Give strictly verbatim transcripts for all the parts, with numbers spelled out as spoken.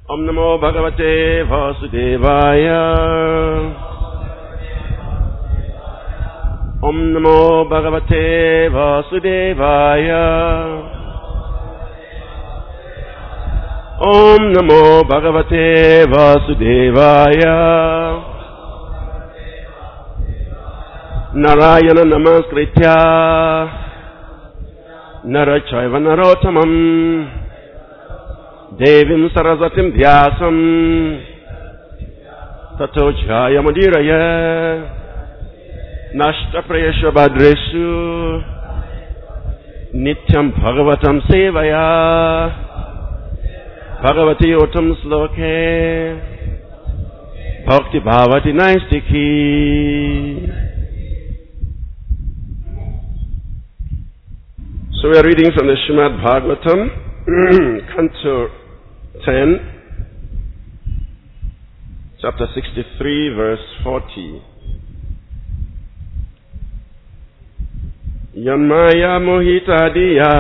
Om Namo Bhagavate Vasudevaya. Om Namo Bhagavate Vasudevaya. Om Namo Bhagavate Vasudevaya. Narayana Namaskritya Narachaiva Narottamam Devim Saraswatim Vyasam Tato Jayamudiraya Nashta Prayesha Badresu Nityam Bhagavatam Sevaya Bhagavati Uttam Sloke Bhakti Bhavati Naistiki. So we are reading from the Srimad Bhagavatam, Canto ten, chapter sixty-three, verse forty. Yanmaya mohita diya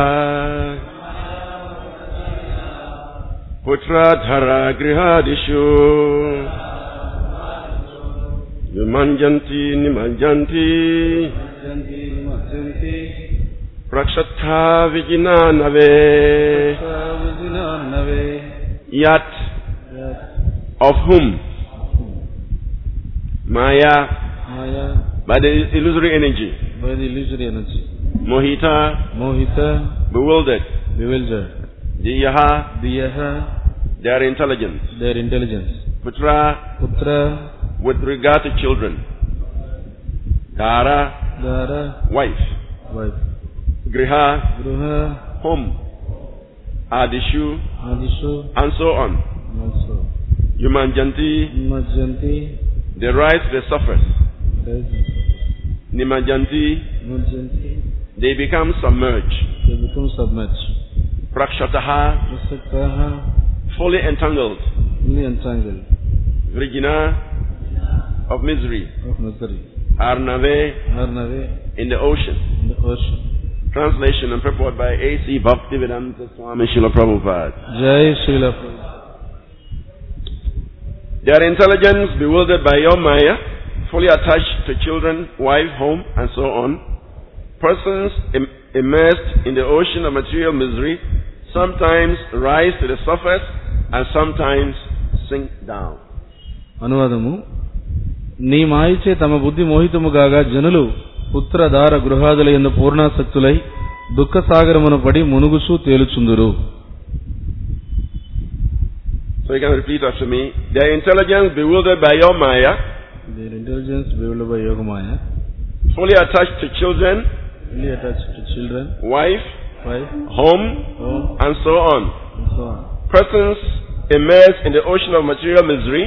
putra dhara grihadishu vimanjanti nimanjanti prakshatha vijnanave yat of whom Maya, Maya by the illusory energy, by the illusory energy, Mohita, Mohita bewildered, bewildered, Diyaha, Diyaha their intelligence, their intelligence, Putra, Putra with regard to children, Dara, Dara wife, wife, Griha, Gruha home, Adishu, Adishu and so on. also Yumanjanti, Nimanjanti, they rise, they suffer. Nimanjanti, Nimanjanti, they become submerged. they become submerged. Prakshataha, Prasaktaha, fully entangled. fully entangled. Vrigina, of misery. Of misery. Arnave, Arnave, in the ocean. in the ocean. Translation and purport by A C Bhaktivedanta Swami Srila Prabhupada. Jai Srila Prabhupada. Their intelligence bewildered by your Maya, fully attached to children, wife, home, and so on. Persons im immersed in the ocean of material misery sometimes rise to the surface and sometimes sink down. అనువాదము నీ మాయచే తమ బుద్ధి మోహితముగాగా జనులు పుత్రదార గృహాదుల యందు పూర్ణాసక్తులై దుఃఖ సాగరమున పడి మునుగుచూ తేలుచుందురు. So you can repeat after me. Their intelligence bewildered by your Maya, Their intelligence bewildered by Yogamaya, fully attached to children, fully attached to children, wife, wife, home, home, and so on. and so on. Persons immersed in the ocean of material misery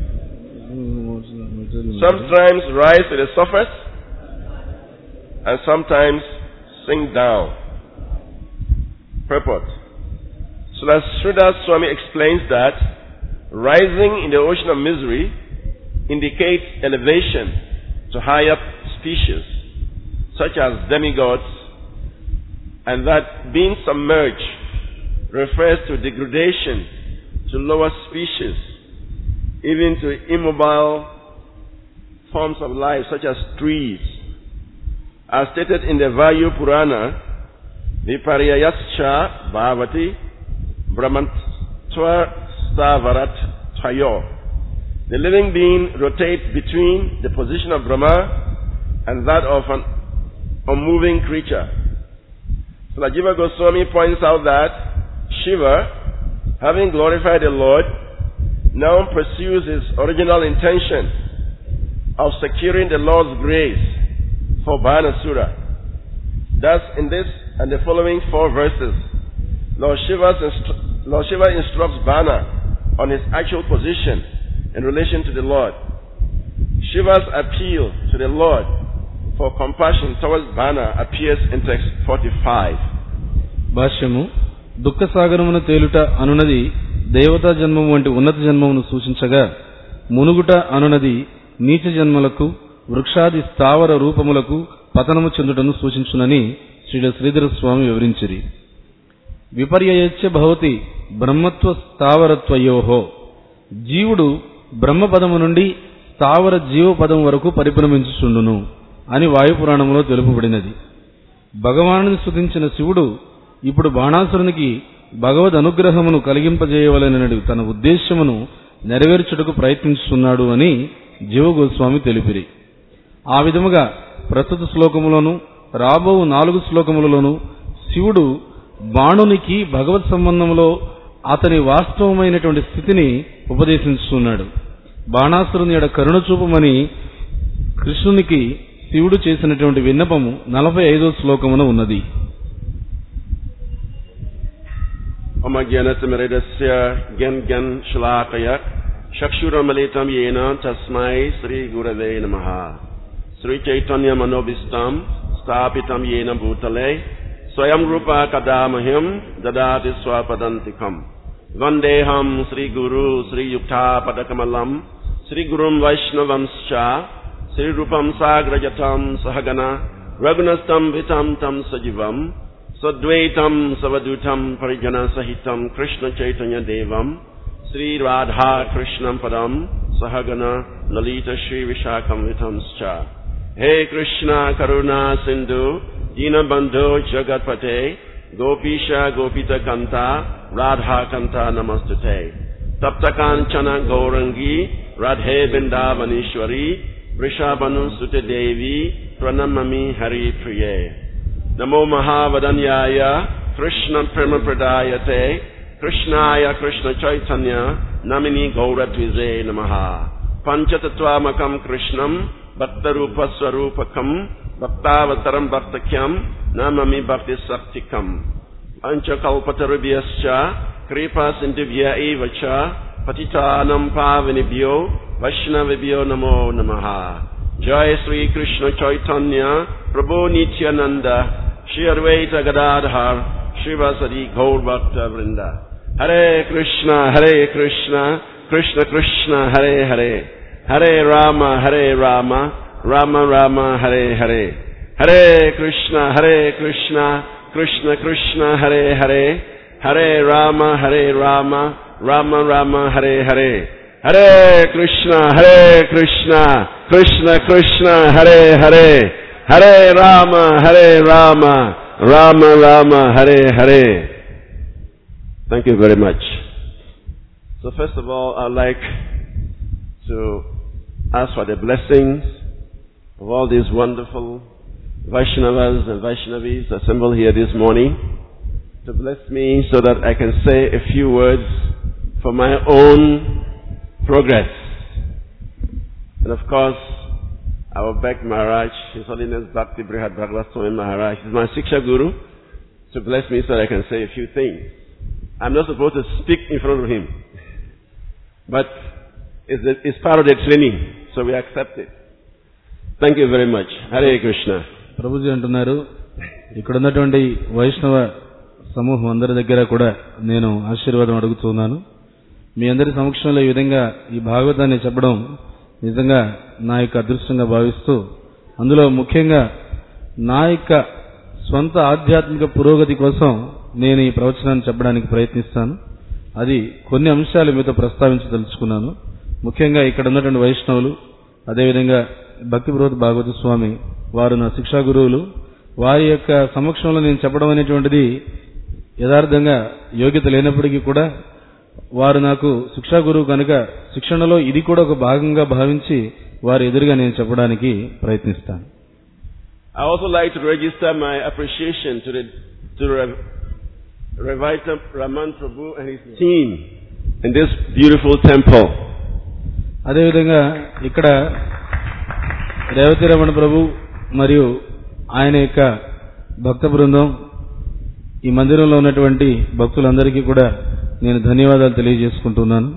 sometimes rise to the surface and sometimes sink down. Purport. So as Sridhar Swami explains that rising in the ocean of misery indicates elevation to higher species such as demigods, and that being submerged refers to degradation to lower species, even to immobile forms of life such as trees. As stated in the Vayu Purana, Viparyayascha Bhavati Brahmantva Stavarat Tayo. The living being rotates between the position of Brahma and that of an unmoving creature. So Jiva Goswami points out that Shiva, having glorified the Lord, now pursues his original intention of securing the Lord's grace for Banasura. Thus, in this and the following four verses, Lord, Shiva's instru Lord Shiva instructs Bana on his actual position in relation to the Lord. Shiva's appeal to the Lord for compassion towards Bana appears in text forty-five. భాష్యము దుఃఖ సాగరమున తేలుట అనునది దేవతా జన్మము వంటి ఉన్నత జన్మమును సూచించగా మునుగుట అనునది నీచ జన్మలకు వృక్షాది స్థావర రూపములకు పతనము చెందుటను సూచించునని శ్రీ శ్రీధర స్వామి వివరించిరి. విపర్యయచ్చ భవతి బ్రహ్మత్వ స్థావరత్వయోహో. జీవుడు బ్రహ్మపదము నుండి స్థావర జీవపదం వరకు పరిభ్రమించుచుండును అని వాయుపురాణంలో తెలుపబడినది. భగవానుని స్తుతించిన శివుడు ఇప్పుడు బాణాసురునికి భగవద్ అనుగ్రహమును కలిగింపజేయవలనని తన ఉద్దేశ్యమును నెరవేర్చుటకు ప్రయత్నిస్తున్నాడు అని జీవగోస్వామి తెలిపిరి. ఆ విధముగా ప్రస్తుత శ్లోకములోను రాబో నాలుగు శ్లోకములలోనూ శివుడు బాణునికి భగవత్ సంబంధంలో అతని వాస్తవమైనటువంటి స్థితిని ఉపదేశిస్తున్నాడు. బాణాసురుని ఎడ కరుణ చూపమని కృష్ణునికి శివుడు చేసినటువంటి విన్నపము నలభై ఐదో శ్లోకమున ఉన్నది. అమజ్ఞానతిమిరేదస్య జ్ఞాన్ జ్ఞాన్ శ్లాకయ చక్షురమలితం యేన తస్మై శ్రీ గురవే నమః. శ్రీ చైతన్య మనోభిష్టం స్థాపితం యేన భూతలే స్వయం రూప కదా మహ్యం దదాతి స్వపదంతికం. వందేహం శ్రీ గురు శ్రీయుక్తాపదకమలం శ్రీ గురుం వైష్ణవంశ్చ శ్రీ రూపం సాగ్రజతం సహగణ రఘునస్తం వితం తం సజీవం సద్వైతం సవధూతం పరిజన సహితం కృష్ణ చైతన్య దేవం శ్రీ రాధా కృష్ణం పదం సహగణ లలిత శ్రీ విశాఖం వితంశ్చ. హే కృష్ణ కరుణా సింధు దీనబంధో జగత్పతే గోపీశ గోపితకంత రాధాకంత నమస్తుతే. తప్తకాంచన గౌరంగి రాధే బృందావనేశ్వరి వృషభనుసుతే దేవి ప్రణమమి హరి ప్రియే. నమో మహావదన్యాయ కృష్ణ ప్రేమ ప్రదాయతే కృష్ణాయ కృష్ణ చైతన్య నమిని గౌరద్విజే నమః. పంచతత్వామకం కృష్ణం భక్తరూపస్వరూపకం భక్తావతరం భక్తఖ్యం నమమి భక్తి సప్తికం. పంచకల్పతరుభ్యశ్చ కృపా సింధుభ్య ఏవ చ పతితానం పావనిభ్యో వైష్ణవేభ్యో నమో నమః. జయ శ్రీ కృష్ణ చైతన్య ప్రభు నిత్యానంద శ్రీ అద్వైత గదాధర్ శ్రీవాసది గౌర్ భక్త వృంద. Hare Krishna Hare Krishna Krishna Krishna Hare Hare Hare Rama Hare Rama Rama Rama Hare Hare. Hare Krishna Hare Krishna Krishna Krishna Hare Hare Hare Rama Hare Rama Rama Rama Hare Hare. Hare Krishna Hare Krishna Krishna Krishna Hare Hare Hare Rama Hare Rama Rama Rama Hare Hare. Thank you very much. So first of all, I'd like to ask for the blessings of all these wonderful Vaishnavas and Vaishnavis assembled here this morning to bless me so that I can say a few words for my own progress. And of course, I will beg Maharaj, His Holiness Bhakti Brihad Bhagavad Swami Maharaj, He's my Siksha Guru, to bless me so that I can say a few things. I'm not supposed to speak in front of him, but it's, the, it's part of the training, so we accept it. Thank you very much. Hare Krishna. Prabhuji అంటున్నారు, ఇక్కడ ఉన్నటువంటి వైష్ణవ సమూహం అందరి దగ్గర కూడా నేను ఆశీర్వాదం అడుగుతున్నాను. మీ అందరి సమక్షంలో ఈ విధంగా ఈ భాగవతాన్ని చెప్పడం నిజంగా నా యొక్క అదృష్టంగా భావిస్తూ, అందులో ముఖ్యంగా నా యొక్క స్వంత ఆధ్యాత్మిక పురోగతి కోసం నేను ఈ ప్రవచనాన్ని చెప్పడానికి ప్రయత్నిస్తాను. అది కొన్ని అంశాలు మీతో ప్రస్తావించదలుచుకున్నాను. ముఖ్యంగా ఇక్కడ ఉన్నటువంటి వైష్ణవులు, అదేవిధంగా భక్తి బ్రోత్ భాగవత స్వామి వారు నా శిక్షా గురువులు. వారి యొక్క సమక్షంలో నేను చెప్పడం అనేటువంటిది యథార్థంగా యోగ్యత లేనప్పటికీ కూడా వారు నాకు శిక్షా గురువు కనుక శిక్షణలో ఇది కూడా ఒక భాగంగా భావించి వారి ఎదురుగా నేను చెప్పడానికి ప్రయత్నిస్తాను. I also like to register my appreciation to the to the Revaita Raman Prabhu and his team in this beautiful temple. అదేవిధంగా ఇక్కడ రేవతి రమణ ప్రభు మరియు ఆయన యొక్క భక్త బృందం, ఈ మందిరంలో ఉన్నటువంటి భక్తులందరికీ కూడా నేను ధన్యవాదాలు తెలియజేసుకుంటున్నాను.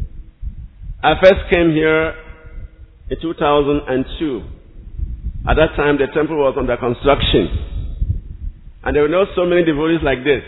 I first came here in two thousand two. At that time the temple was under construction and there were not so many devotees like this.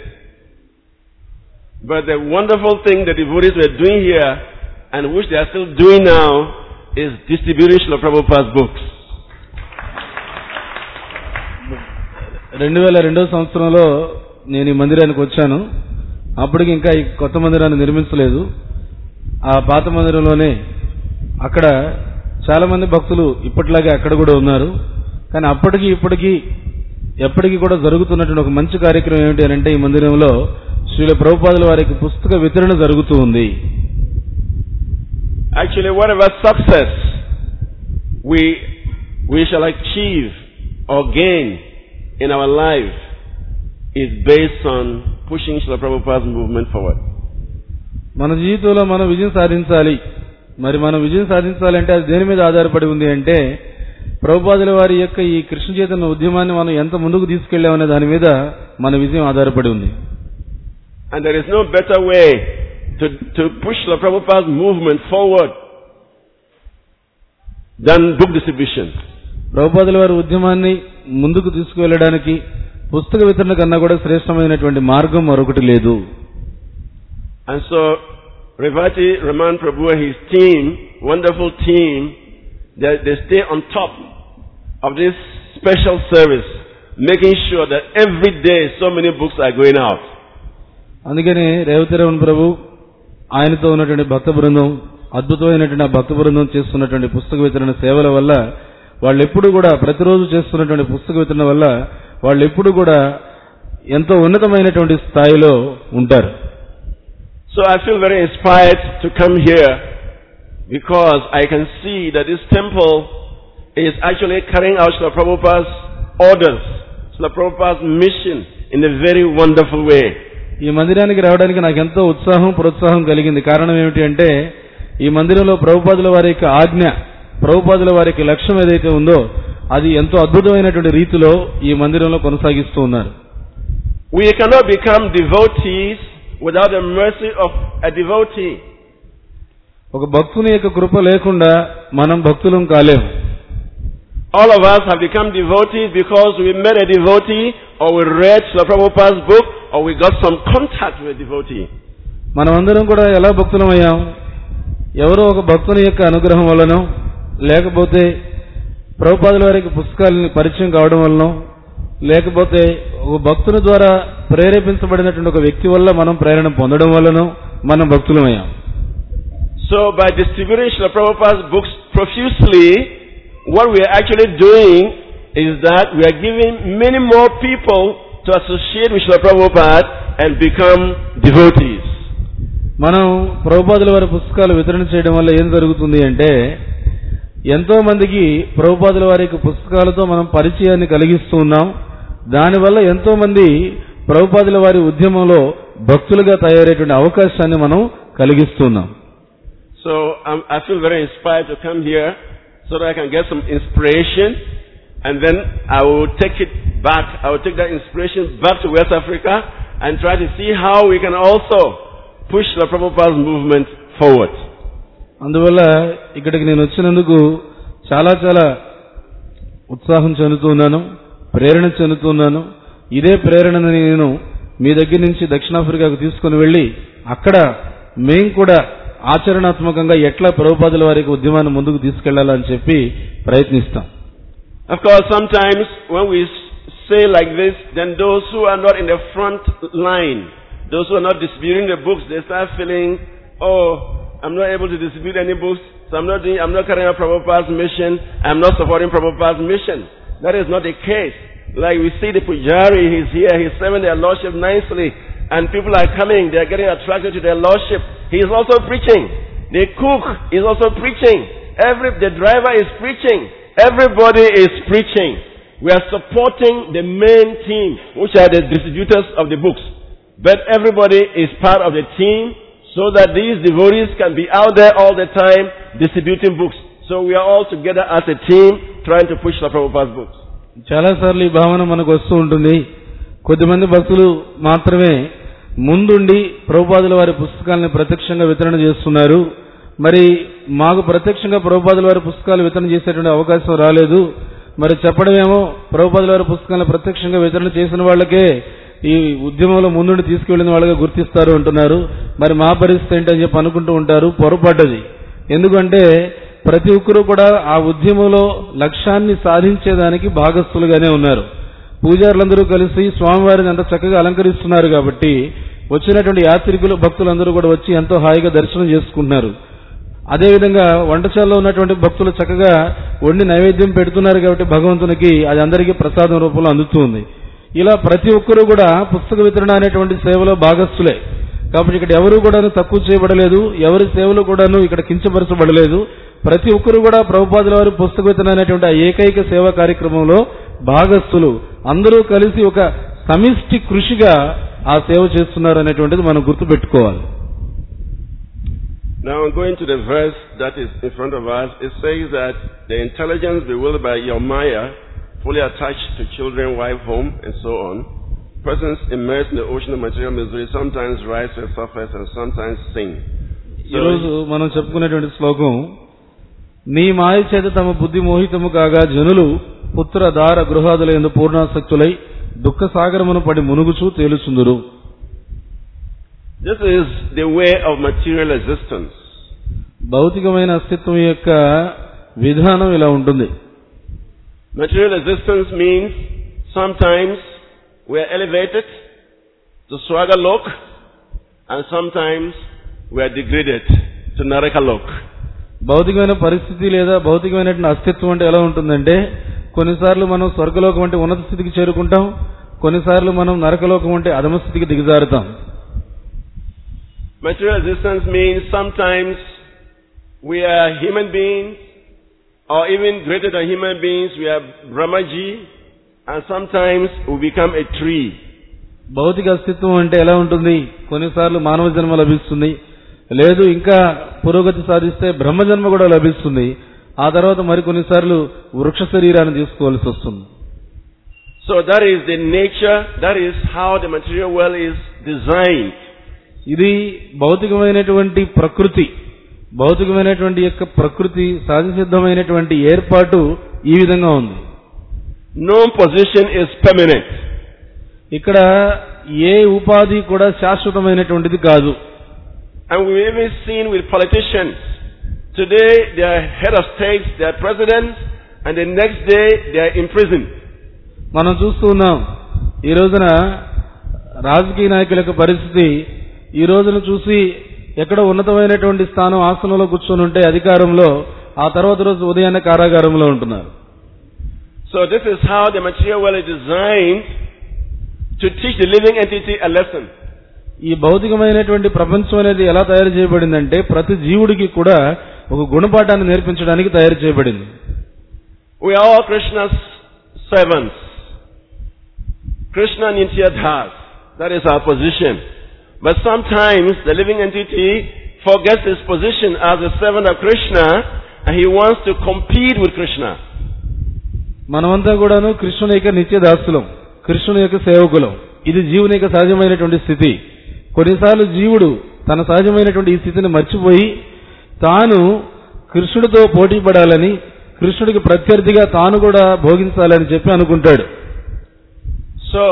But the wonderful thing the devotees were doing here and which they are still doing now is distributing Srila Prabhupada's books. రెండు వేల రెండో సంవత్సరంలో నేను ఈ మందిరానికి వచ్చాను. అప్పటికి ఇంకా ఈ కొత్త మందిరాన్ని నిర్మించలేదు. ఆ పాత మందిరంలోనే అక్కడ చాలా మంది భక్తులు ఇప్పటిలాగే అక్కడ కూడా ఉన్నారు. కానీ అప్పటికి ఇప్పటికీ ఎప్పటికీ కూడా జరుగుతున్నటువంటి ఒక మంచి కార్యక్రమం ఏమిటి అని అంటే ఈ మందిరంలో శ్రీల ప్రభుపాదుల వారికి పుస్తక వితరణ జరుగుతూ ఉంది. Actually, whatever success we we shall achieve or gain in our life is based on pushing Srila Prabhupada's movement forward. మన జీవితంలో మనం విజయం సాధించాలి. మరి మనం విజయం సాధించాలి అంటే అది దేని మీద ఆధారపడి ఉంది అంటే ప్రభుపాదుల వారి యొక్క ఈ కృష్ణ చైతన్య ఉద్యమాన్ని మనం ఎంత ముందుకు తీసుకెళ్లామనే దాని మీద మన విజయం ఆధారపడి ఉంది. And there is no better way to to push Srila Prabhupada's movement forward than book distribution. ప్రభుపాదుల వారి ఉద్యమాన్ని ముందుకు తీసుకువెళ్ళడానికి పుస్తక వితరణ కన్నా కూడా శ్రేష్టమైనటువంటి మార్గం మరొకటి లేదు. And so Revati Raman Prabhu and his team, wonderful team, they, they stay on top of this special service, making sure that every day so many books are going out. అందుకని రేవతి రమణ ప్రభు ఆయనతో ఉన్నటువంటి భక్త బృందం అద్భుతమైనటువంటి ఆ భక్త బృందం చేస్తున్నటువంటి పుస్తక వితరణ సేవల వల్ల వాళ్ళు ఎప్పుడు కూడా ప్రతిరోజు చేస్తున్నటువంటి పుస్తక వితరణ వల్ల వాళ్ళు ఎప్పుడు కూడా ఎంతో ఉన్నతమైనటువంటి స్థాయిలో ఉంటారు. So I feel very inspired to come here because I can see that this temple is actually carrying out Srila Prabhupada's orders, Srila Prabhupada's mission in a very wonderful way. ఈ మందిరానికి రావడానికి నాకు ఎంతో ఉత్సాహం ప్రోత్సాహం కలిగింది. కారణం ఏమిటి అంటే ఈ మందిరంలో ప్రభుపాదుల వారి యొక్క ఆజ్ఞ, ప్రభుపాదుల వారి యొక్క లక్ష్యం ఏదైతే ఉందో అది ఎంతో అద్భుతమైనటువంటి రీతిలో ఈ మందిరంలో కొనసాగిస్తూ ఉన్నారు. We cannot become devotees without the mercy of a devotee. ఒక భక్తుని యొక్క కృప లేకుండా మనం భక్తులం కాలేము. All of us have become devotees because we met a devotee or we read Srila Prabhupada's book or we got some contact with a devotee. మనమందరం కూడా ఎలా భక్తులం అయ్యాం? ఎవరో ఒక భక్తుని యొక్క అనుగ్రహం వలనో లేకపోతే ప్రభుపాదుల వారికి పుస్తకాలని పరిచయం కావడం వలనో లేకపోతే ఒక భక్తుని ద్వారా ప్రేరేపించబడినటువంటి ఒక వ్యక్తి వల్ల మనం ప్రేరణ పొందడం వలనో మనం భక్తులమయ్యాం. So by distributing Srila Prabhupada's books profusely, what we are actually doing is that we are giving many more people to associate with Srila Prabhupada and become devotees. మనం ప్రభుపాదుల వారి పుస్తకాలు వితరణ చేయడం వల్ల ఏం జరుగుతుంది అంటే ఎంతో మందికి ప్రభుపాదుల వారి పుస్తకాలతో మనం పరిచయాన్ని కలిగిస్తూ ఉన్నాం. దానివల్ల ఎంతో మంది ప్రభుపాదుల వారి ఉద్యమంలో భక్తులుగా తయారయ్యేటువంటి అవకాశాన్ని మనం కలిగిస్తున్నాం. So um, I feel very inspired to come here so that I can get some inspiration and then I will take it back. I will take that inspiration back to West Africa and try to see how we can also push the Prabhupada's movement forward. అందువల్ల ఇక్కడికి నేను వచ్చినందుకు చాలా చాలా ఉత్సాహం చెందుతున్నాను, ప్రేరణ చెందుతున్నాను. ఇదే ప్రేరణని నేను మీ దగ్గర నుంచి దక్షిణాఫ్రికాకు తీసుకుని వెళ్ళి అక్కడ మేము కూడా ఆచరణాత్మకంగా ఎట్లా ప్రభుపాదుల వారికి ఉద్యమాన్ని ముందుకు తీసుకెళ్లాలని చెప్పి ప్రయత్నిస్తాం. Of course, sometimes when we say like this, then those who are not in the front line, those who are not distributing the books, they start feeling, oh, I'm not able to distribute any books, so I'm not doing, I'm not carrying out Prabhupada's mission, I'm not supporting Prabhupada's mission. That is not the case. Like we see the Pujari, he's here, he's serving their lordship nicely, and people are coming, they are getting attracted to their lordship. He is also preaching. The cook is also preaching. Every, the driver is preaching. Everybody is preaching. We are supporting the main team, which are the distributors of the books. But everybody is part of the team, so that these devotees can be out there all the time distributing books. So we are all together as a team trying to push the Prabhupada's books. చాలా సార్లు ఈ భావన మనకు వస్తూ ఉంటుంది. కొద్దిమంది భక్తులు మాత్రమే ముందుండి ప్రభుపాదుల వారి పుస్తకాలను ప్రత్యక్షంగా వితరణ చేస్తున్నారు. మరి మాకు ప్రత్యక్షంగా ప్రభుపాదుల వారి పుస్తకాలు వితరణ చేసేటువంటి అవకాశం రాలేదు. మరి చెప్పడమేమో ప్రభుపాదుల వారి పుస్తకాలను ప్రత్యక్షంగా వితరణ చేసిన వాళ్ళకే ఈ ఉద్యమంలో ముందుండి తీసుకెళ్లిన వాళ్ళగా గుర్తిస్తారు అంటున్నారు. మరి మా పరిస్థితి ఏంటని చెప్పి అనుకుంటూ ఉంటారు. పొరపాటుది. ఎందుకంటే ప్రతి ఒక్కరూ కూడా ఆ ఉద్యమంలో లక్ష్యాన్ని సాధించేదానికి భాగస్థులుగానే ఉన్నారు. పూజారులందరూ కలిసి స్వామివారిని అంత చక్కగా అలంకరిస్తున్నారు కాబట్టి వచ్చినటువంటి యాత్రికులు భక్తులందరూ కూడా వచ్చి ఎంతో హాయిగా దర్శనం చేసుకుంటున్నారు. అదేవిధంగా వంటశాలలో ఉన్నటువంటి భక్తులు చక్కగా వండి నైవేద్యం పెడుతున్నారు కాబట్టి భగవంతునికి అది అందరికీ ప్రసాదం రూపంలో అందుతుంది. ఇలా ప్రతి ఒక్కరూ కూడా పుస్తక వితరణ అనేటువంటి సేవలో భాగస్థులే. కాబట్టి ఇక్కడ ఎవరు కూడా తక్కువ చేయబడలేదు, ఎవరి సేవలు కూడాను ఇక్కడ కించపరచబడలేదు. ప్రతి ఒక్కరు కూడా ప్రభుపాదుల వారి పుస్తక వితరణ అనేటువంటి ఆ ఏకైక సేవా కార్యక్రమంలో భాగస్థులు. అందరూ కలిసి ఒక సమిష్టి కృషిగా ఆ సేవ చేస్తున్నారు అనేటువంటిది మనం గుర్తుపెట్టుకోవాలి. Now going to the verse that is in front of us, it says that the intelligence bewildered by your Maya, fully attached to children, wife, home, and so on, persons immersed in the ocean of material misery sometimes rise to the surface and sometimes sink. ఈరోజు మనం చెప్పుకునేటువంటి శ్లోకం, నీ మాయ చేత తమ బుద్ధి మోహితము కాగా జనులు పుత్ర దార గృహాదుల యందు పూర్ణాసక్తులై దుఃఖ సాగరమును పడి మునుగుచూ తేలుచుందురు. This is the way of material existence. భౌతికమైన అస్తిత్వం యొక్క విధానం ఇలా ఉంటుంది. Material existence means sometimes we are elevated to Swargalok and sometimes we are degraded to Narakalok. భౌతికమైన పరిస్థితి లేదా భౌతికమైన అస్తిత్వం అంటే ఎలా ఉంటుందంటే, కొన్నిసార్లు మనం స్వర్గలోకం అంటే ఉన్నత స్థితికి చేరుకుంటాం, కొన్నిసార్లు మనం నరకలోకం అంటే అధమ స్థితికి దిగజారుతాం. Material existence means sometimes we are human beings, or even greater than human beings, we are Brahmaji, and sometimes we become a tree. భౌతిక అస్తిత్వం అంటే ఎలా ఉంటుంది? కొన్నిసార్లు మానవ జన్మ లభిస్తుంది, లేదు ఇంకా పురోగతి సాధిస్తే బ్రహ్మజన్మ కూడా లభిస్తుంది, ఆ తర్వాత మరికొన్నిసార్లు వృక్ష శరీరాన్ని తీసుకోవాల్సి వస్తుంది. So that is the nature, that is how the material world is designed. ఇది భౌతికమైనటువంటి ప్రకృతి, భౌతికమైనటువంటి యొక్క ప్రకృతి సహజసిద్ధమైనటువంటి ఏర్పాటు ఈ విధంగా ఉంది. No position is permanent. ఇక్కడ ఏ ఉపాధి కూడా శాశ్వతమైనటువంటిది కాదు. And we even seen with politicians. Today they are head of states, they are presidents, and the next day they are in prison. మనం చూస్తూ ఉన్నాం ఈ రోజున రాజకీయ నాయకుల యొక్క పరిస్థితి. ఈ రోజున చూసి ఎక్కడ ఉన్నతమైనటువంటి స్థానం ఆసనంలో కూర్చొని ఉంటే అధికారంలో, ఆ తర్వాత రోజు ఉదయాన్నే కారాగారంలో ఉంటున్నారు. So this is how the material world is designed to teach the living entity a lesson. ఈ భౌతికమైనటువంటి ప్రపంచం అనేది ఎలా తయారు చేయబడిందంటే ప్రతి జీవుడికి కూడా ఒక గుణపాఠాన్ని నేర్పించడానికి తయారు చేయబడింది. We are all Krishna's servants. Krishna Nityadhas. That is our position. But sometimes the living entity forgets his position as a servant of Krishna and he wants to compete with Krishna. మనమంతా కూడాను కృష్ణుని యొక్క నిత్యదాసులం, కృష్ణుని యొక్క సేవకులం. ఇది జీవుని యొక్క సహజమైనటువంటి స్థితి. కొన్నిసార్లు జీవుడు తన సహజమైనటువంటి ఈ స్థితిని మర్చిపోయి తాను కృష్ణుడితో పోటీ పడాలని, కృష్ణుడికి ప్రత్యర్థిగా తాను కూడా భోగించాలని చెప్పి అనుకుంటాడు. So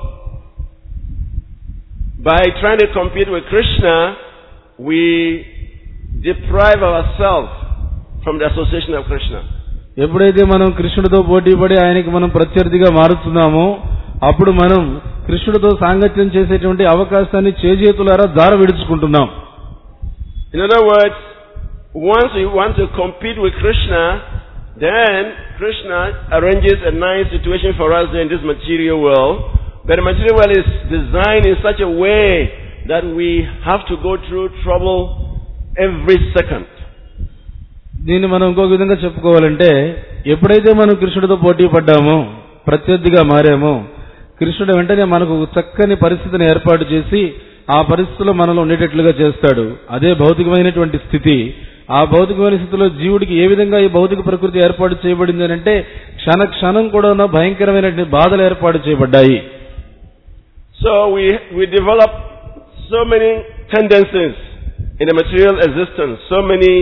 by trying to compete with Krishna, we deprive ourselves from the association of Krishna. ఎప్పుడైతే మనం కృష్ణుడితో పోటీ పడి ఆయనకి మనం ప్రత్యర్థిగా మారుతున్నామో అప్పుడు మనం కృష్ణుడితో సాంగత్యం చేసేటువంటి అవకాశాన్ని చేజేతులారా దార విడుచుకుంటున్నాం. In other words, once we want to compete with Krishna, then Krishna arranges a nice situation for us in this material world. But the material world is designed in such a way that we have to go through trouble every second. దీన్ని మనం ఇంకొక విధంగా చెప్పుకోవాలంటే, ఎప్పుడైతే మనం కృష్ణుడితో పోటీ పడ్డామో, ప్రత్యర్థిగా మారామో, కృష్ణుడు వెంటనే మనకు చక్కని పరిస్థితిని ఏర్పాటు చేసి ఆ పరిస్థితిలో మనలో ఉండేటట్లుగా చేస్తాడు. అదే భౌతికమైనటువంటి స్థితి. ఆ భౌతికమైన స్థితిలో జీవుడికి ఏ విధంగా ఈ భౌతిక ప్రకృతి ఏర్పాటు చేయబడింది అంటే క్షణ క్షణం కూడా ఉన్న భయంకరమైనటువంటి బాధలు ఏర్పాటు చేయబడ్డాయి. So we we develop so many tendencies in the material existence, so many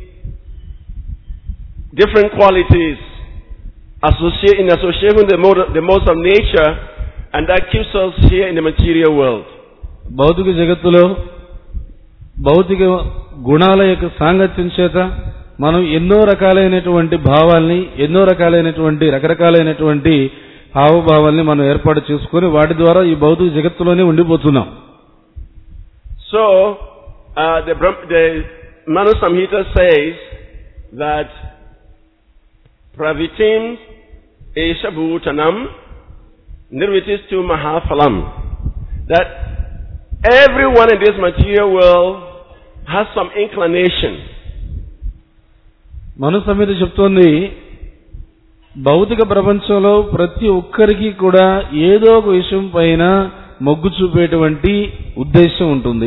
different qualities associate in association with the mode, the modes of nature, and that keeps us here in the material world. భౌతిక జగత్తులో భౌతిక గుణాల యొక్క సాంగత్యం చేత మనం ఎన్నో రకాలైనటువంటి భావాల్ని, ఎన్నో రకాలైనటువంటి రకరకాలైనటువంటి హావభావాల్ని మనం ఏర్పాటు చేసుకుని వాటి ద్వారా ఈ భౌతిక జగత్తులోనే ఉండిపోతున్నాం. So, uh, the, the Manu Samhita says that pravitim esha bhutanam nirvitistu mahaphalam. That everyone in this material world has some inclination. మను సంహిత చెప్తోంది భౌతిక ప్రపంచంలో ప్రతి ఒక్కరికి కూడా ఏదో ఒక విషయం పైన మొగ్గు చూపేటువంటి ఉద్దేశం ఉంటుంది.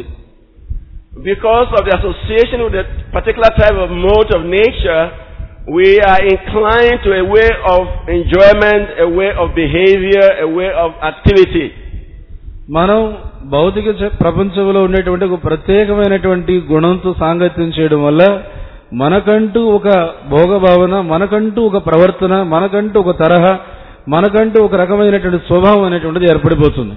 Because of the association with a particular type of mode of nature, we are inclined to a way of enjoyment, a way of behavior, a way of activity. మనం భౌతిక ప్రపంచంలో ఉండేటువంటి ఒక ప్రత్యేకమైనటువంటి గుణంతో సాంగత్యం చేయడం వల్ల మనకంటూ ఒక భోగభావన, మనకంటూ ఒక ప్రవర్తన, మనకంటూ ఒక తరహా, మనకంటూ ఒక రకమైనటువంటి స్వభావం అనేటువంటిది ఏర్పడిపోతుంది.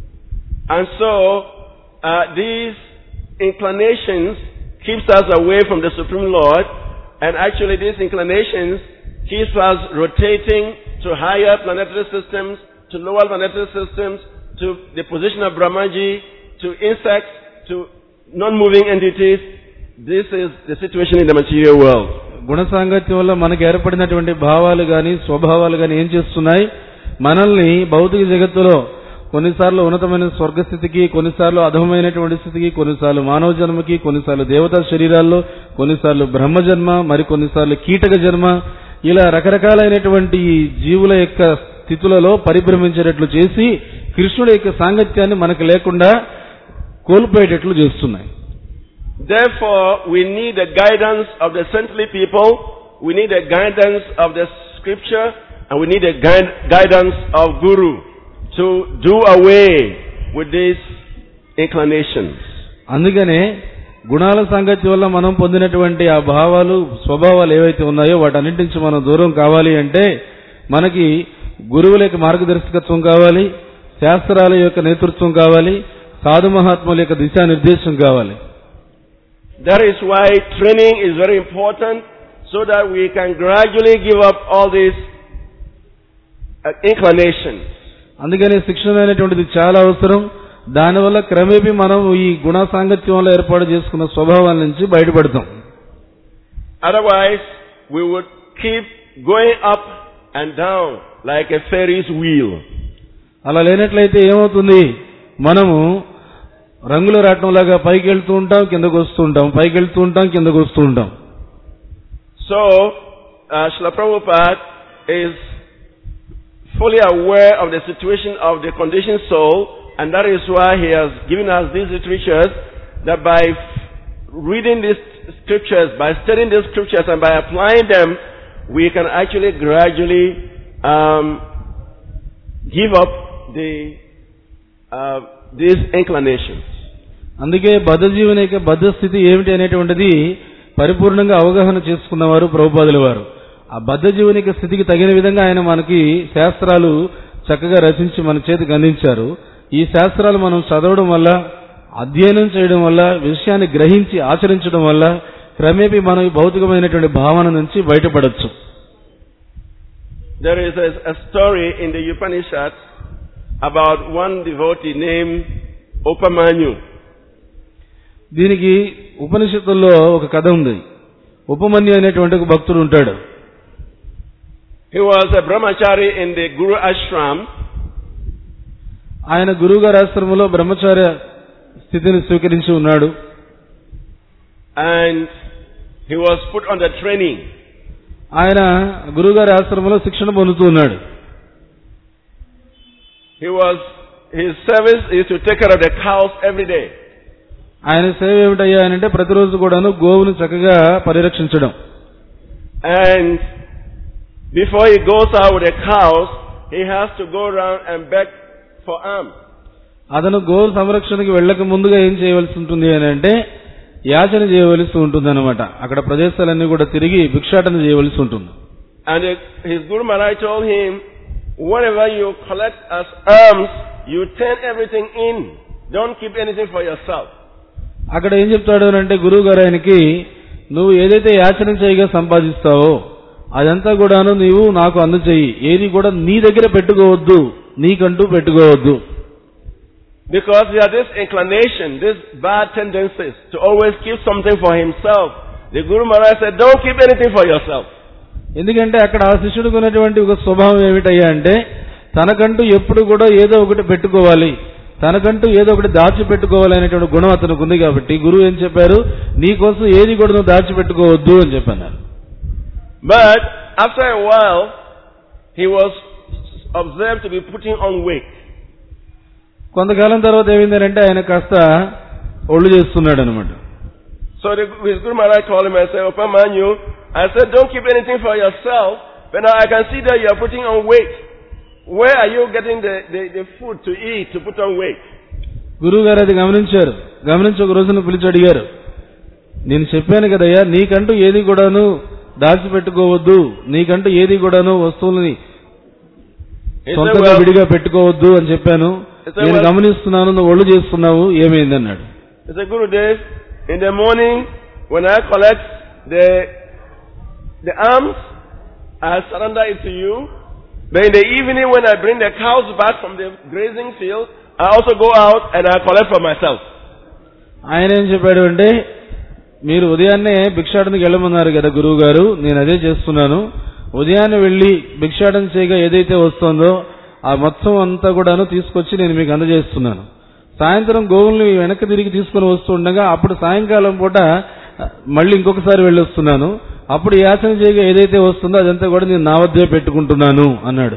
And so uh, these inclinations keeps us away from the Supreme Lord, and actually these inclinations keeps us rotating to higher planetary systems, to lower planetary systems, to the position of Brahmaji, to insects, to non-moving entities. This is the situation in the material world. గుణ సాంగత్యం వల్ల మనకు ఏర్పడినటువంటి భావాలు గాని స్వభావాలు గాని ఏం చేస్తున్నాయి, మనల్ని భౌతిక జగత్తులో కొన్నిసార్లు ఉన్నతమైన స్వర్గస్థితికి, కొన్నిసార్లు అధమమైనటువంటి స్థితికి, కొన్నిసార్లు మానవ జన్మకి, కొన్నిసార్లు దేవతా శరీరాల్లో, కొన్నిసార్లు బ్రహ్మ జన్మ, మరి కొన్నిసార్లు కీటక జన్మ, ఇలా రకరకాలైనటువంటి జీవుల యొక్క స్థితులలో పరిభ్రమించేటట్లు చేసి కృష్ణుడి యొక్క సాంగత్యాన్ని మనకు లేకుండా కోల్పోయేటట్లు చేస్తున్నాయి. Therefore, we need the guidance of the saintly people, we need the guidance of the scripture, and we need the guide, guidance of Guru to do away with these inclinations. అందుకనే గుణాల సాంగత్యం వల్ల మనం పొందినటువంటి ఆ భావాలు స్వభావాలు ఏవైతే ఉన్నాయో వాటన్నిటి నుంచి మనం దూరం కావాలి అంటే మనకి గురువుల యొక్క మార్గదర్శకత్వం కావాలి, శాస్త్రాల యొక్క నేతృత్వం కావాలి, సాధు మహాత్ముల యొక్క దిశానిర్దేశం కావాలి. That is why training is very important, so that we can gradually give up all these uh, inclinations. అందుకని శిక్షణ అనేటువంటిది చాలా అవసరం. దానివల్ల క్రమేపీ మనం ఈ గుణ సాంగత్యంలో ఏర్పాటు చేసుకున్న స్వభావాల నుంచి బయటపడతాం. Otherwise, we would keep going up and down like a Ferris wheel. అలా లేనట్లయితే ఏమవుతుంది, మనము రంగుల రాట్నంలాగా పైకి వెళ్తూ ఉంటాం, కిందకు వస్తూ ఉంటాం, పైకి వెళ్తూ ఉంటాం, కిందకు వస్తూ ఉంటాం. So, uh, Srila Prabhupada is fully aware of the situation of the conditioned soul, and that is why he has given us these literatures, that by reading these scriptures, by studying these scriptures and by applying them, we can actually gradually um, give up the uh, these inclinations. అందుకే బద్ధ జీవన యొక్క బద్ధ స్థితి ఏమిటి అనేటువంటిది పరిపూర్ణంగా అవగాహన చేసుకున్నవారు ప్రభుపాదుల వారు. ఆ బద్ధ జీవనిక స్థితికి తగిన విధంగా ఆయన మనకి శాస్త్రాలు చక్కగా రచించి మన చేతికి అందించారు. ఈ శాస్త్రాలు మనం చదవడం వల్ల, అధ్యయనం చేయడం వల్ల, విషయాన్ని గ్రహించి ఆచరించడం వల్ల క్రమేపీ మనం ఈ భౌతికమైనటువంటి భావన నుంచి బయటపడొచ్చు. There is a, a story in the Upanishads about one devotee named Upamanyu. దీనికి ఉపనిషత్తుల్లో ఒక కథ ఉంది. ఉపమన్యు అనేటువంటి ఒక భక్తుడు ఉంటాడు. He was a brahmachari in the Guru Ashram. ఆయన గురువు గారి ఆశ్రమంలో బ్రహ్మచార్య స్థితిని స్వీకరించి ఉన్నాడు. And he was put on the training. ఆయన గురువు గారి ఆశ్రమంలో శిక్షణ పొందుతూ ఉన్నాడు. He was, his service is to take care of the cows every day. ఆయన సేవ ఏమిటయ్యా అంటే ప్రతిరోజు కూడాను గోవును చక్కగా పరిరక్షించడం. And before he goes out with the cows, he has to go around and beg for alms. అతను గోవు సంరక్షణకి వెళ్ళక ముందుగా ఏం చేయవలసి ఉంటుంది అని అంటే యాచన చేయవలసి ఉంటుంది అనమాట. అక్కడ ప్రదేశాలన్నీ కూడా తిరిగి భిక్షాటన చేయవలసి ఉంటుంది. And his Guru Maharaj told him, whatever you collect as alms, you turn everything in. Don't keep anything for yourself. అక్కడ ఏం చెప్తాడు అంటే గురువు గారు ఆయనకి, నువ్వు ఏదైతే యాచన చేయగా సంపాదిస్తావో అదంతా కూడాను నీవు నాకు అందజేయి, ఏది కూడా నీ దగ్గర పెట్టుకోవద్దు, నీకంటూ పెట్టుకోవద్దు. Because he had this inclination, these bad tendencies to always keep something for himself. The Guru Maharaj said, don't keep anything for yourself. ఎందుకంటే అక్కడ ఆ శిష్యుడికి ఉన్నటువంటి ఒక స్వభావం ఏమిటయ్యా అంటే తనకంటూ ఎప్పుడు కూడా ఏదో ఒకటి పెట్టుకోవాలి, తనకంటూ ఏదో ఒకటి దాచిపెట్టుకోవాలి అనేటువంటి గుణం అతనికి ఉంది. కాబట్టి గురువు ఏం చెప్పారు, నీకోసం ఏది కూడా నువ్వు దాచిపెట్టుకోవద్దు అని చెప్పన్నారు. But after a while, he was observed to be putting on weight. కొంతకాలం తర్వాత ఏమైందంటే ఆయన కాస్త ఒళ్ళు చేస్తున్నాడు అనమాట. So the Guru Maharaj called him and said, Upamanyu, I said, don't keep anything for yourself, but now I can see that you are putting on weight. Where are you getting the, the, the food to eat to put on weight? గురువు గారు అది గమనించారు. గమనించి ఒక రోజున పిలిచి అడిగారు, నేను చెప్పాను కదయ్యా నీకంటూ ఏది కూడాను దాచిపెట్టుకోవద్దు, నీకంటూ ఏది కూడాను వస్తువులని సొంతంగా విడిగా పెట్టుకోవద్దు అని చెప్పాను, నేను గమనిస్తున్నాను, నువ్వు ఒళ్ళు చేస్తున్నావు, ఏమైంది అన్నాడు. Gurudev, in the morning when I collect the the alms, I surrender it to you. But in the evening when I bring the cows back from the grazing field, I also go out and I collect for myself. ఆయన ఏం చెప్పాడు అంటే, మీరు ఉదయాన్నే భిక్షాటనకి వెళ్ళమన్నారు కదా గురువు గారు, నేను అదే చేస్తున్నాను. ఉదయాన్నే వెళ్లి భిక్షాటన చేయగా ఏదైతే వస్తుందో ఆ మొత్తం అంతా కూడాను తీసుకొచ్చి నేను మీకు అందజేస్తున్నాను. సాయంత్రం గోవుల్ని వెనక్కి తిరిగి తీసుకుని వస్తుండగా అప్పుడు సాయంకాలం పూట మళ్ళీ ఇంకొకసారి వెళ్ళొస్తున్నాను. అప్పుడు యాచన చేయగా ఏదైతే వస్తుందో అదంతా కూడా నేను నా వద్దే పెట్టుకుంటున్నాను అన్నాడు.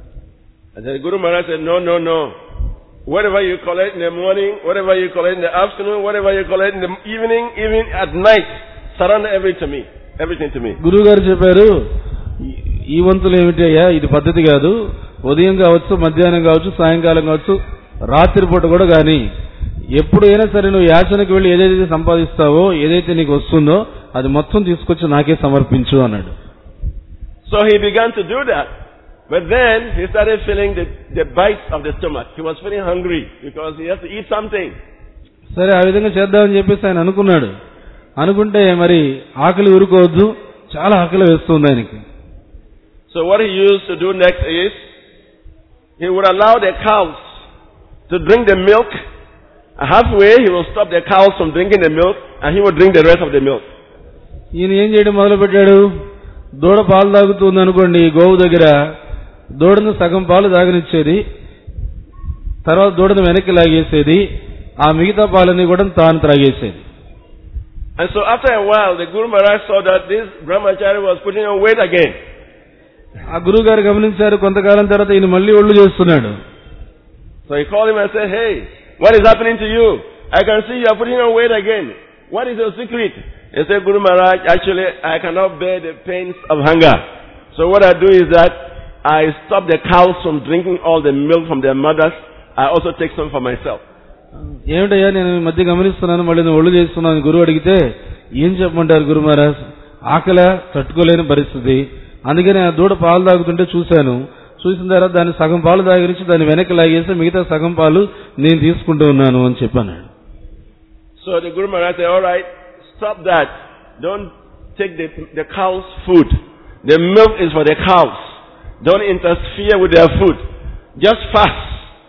Guru Maharaj said, no, no, no. Whatever you collect in the morning, whatever you collect in the afternoon, whatever you collect in the evening, even at night, surrender everything to me. Everything to me. గురువు గారు చెప్పారు, ఈ వంతులు ఏమిటి అయ్యా, ఇది పద్ధతి కాదు. ఉదయం కావచ్చు, మధ్యాహ్నం కావచ్చు, సాయంకాలం కావచ్చు, రాత్రిపూట కూడా కానీ ఎప్పుడైనా సరే నువ్వు యాచనకు వెళ్ళి ఏదైతే సంపాదిస్తావో, ఏదైతే నీకు వస్తుందో అది మొత్తం తీసుకొచ్చి నాకే సమర్పించు అన్నాడు. So he began to do that. But then he started feeling the, the bites of the stomach. He was feeling hungry because he has to eat something. సరే ఆ విధంగా చేద్దామని చెప్పేసి ఆయన అనుకున్నాడు. అనుకుంటే మరి ఆకలి ఊరుకోవద్దు, చాలా ఆకలి వేస్తుంది ఆయనకి. So what he used to do next is, he would allow the cows to drink the milk. Halfway he will stop the cows from drinking the milk and he will drink the rest of the milk. ఈయన ఏం చేయడం మొదలు పెట్టాడు, దూడ పాలు తాగుతుంది అనుకోండి, గోవు దగ్గర దూడను సగం పాలు తాగనిచ్చేది, తర్వాత దూడను వెనక్కి లాగేసేది, ఆ మిగతా పాలని కూడా తాను త్రాగేసేది. And so after a while the Guru Maharaj saw that this brahmachari was putting on weight again. ఆ గురువు గారు గమనించారు, కొంతకాలం తర్వాత ఈయన మళ్ళీ ఒళ్ళు చేస్తున్నాడు. So he called him and said, hey, what is happening to you? I can see you are putting on weight again. What is your secret? He said, Guru Maharaj, actually I cannot bear the pains of hunger. So what I do is that I stop the cows from drinking all the milk from their mothers. I also take some for myself. ఏమిటయ్యా నేను ఈ మధ్య గమనిస్తున్నాను, మళ్ళీ నేను ఒళ్ళు చేస్తున్నాను గురువు అడిగితే ఏం చెప్పమంటారు గురు మహారాజ్, ఆకలి తట్టుకోలేని పరిస్థితి, అందుకని ఆ దూడ పాలు తాగుతుంటే చూశాను, చూసిన తర్వాత దాన్ని సగం పాలు తాగిరించి దాన్ని వెనక్కి లాగేసి మిగతా సగం పాలు నేను తీసుకుంటూ ఉన్నాను అని చెప్పాను. So the Guru Maharaj said, all right, stop that. Don't take the, the cow's food. The milk is for the cows. Don't interfere with their food. Just fast.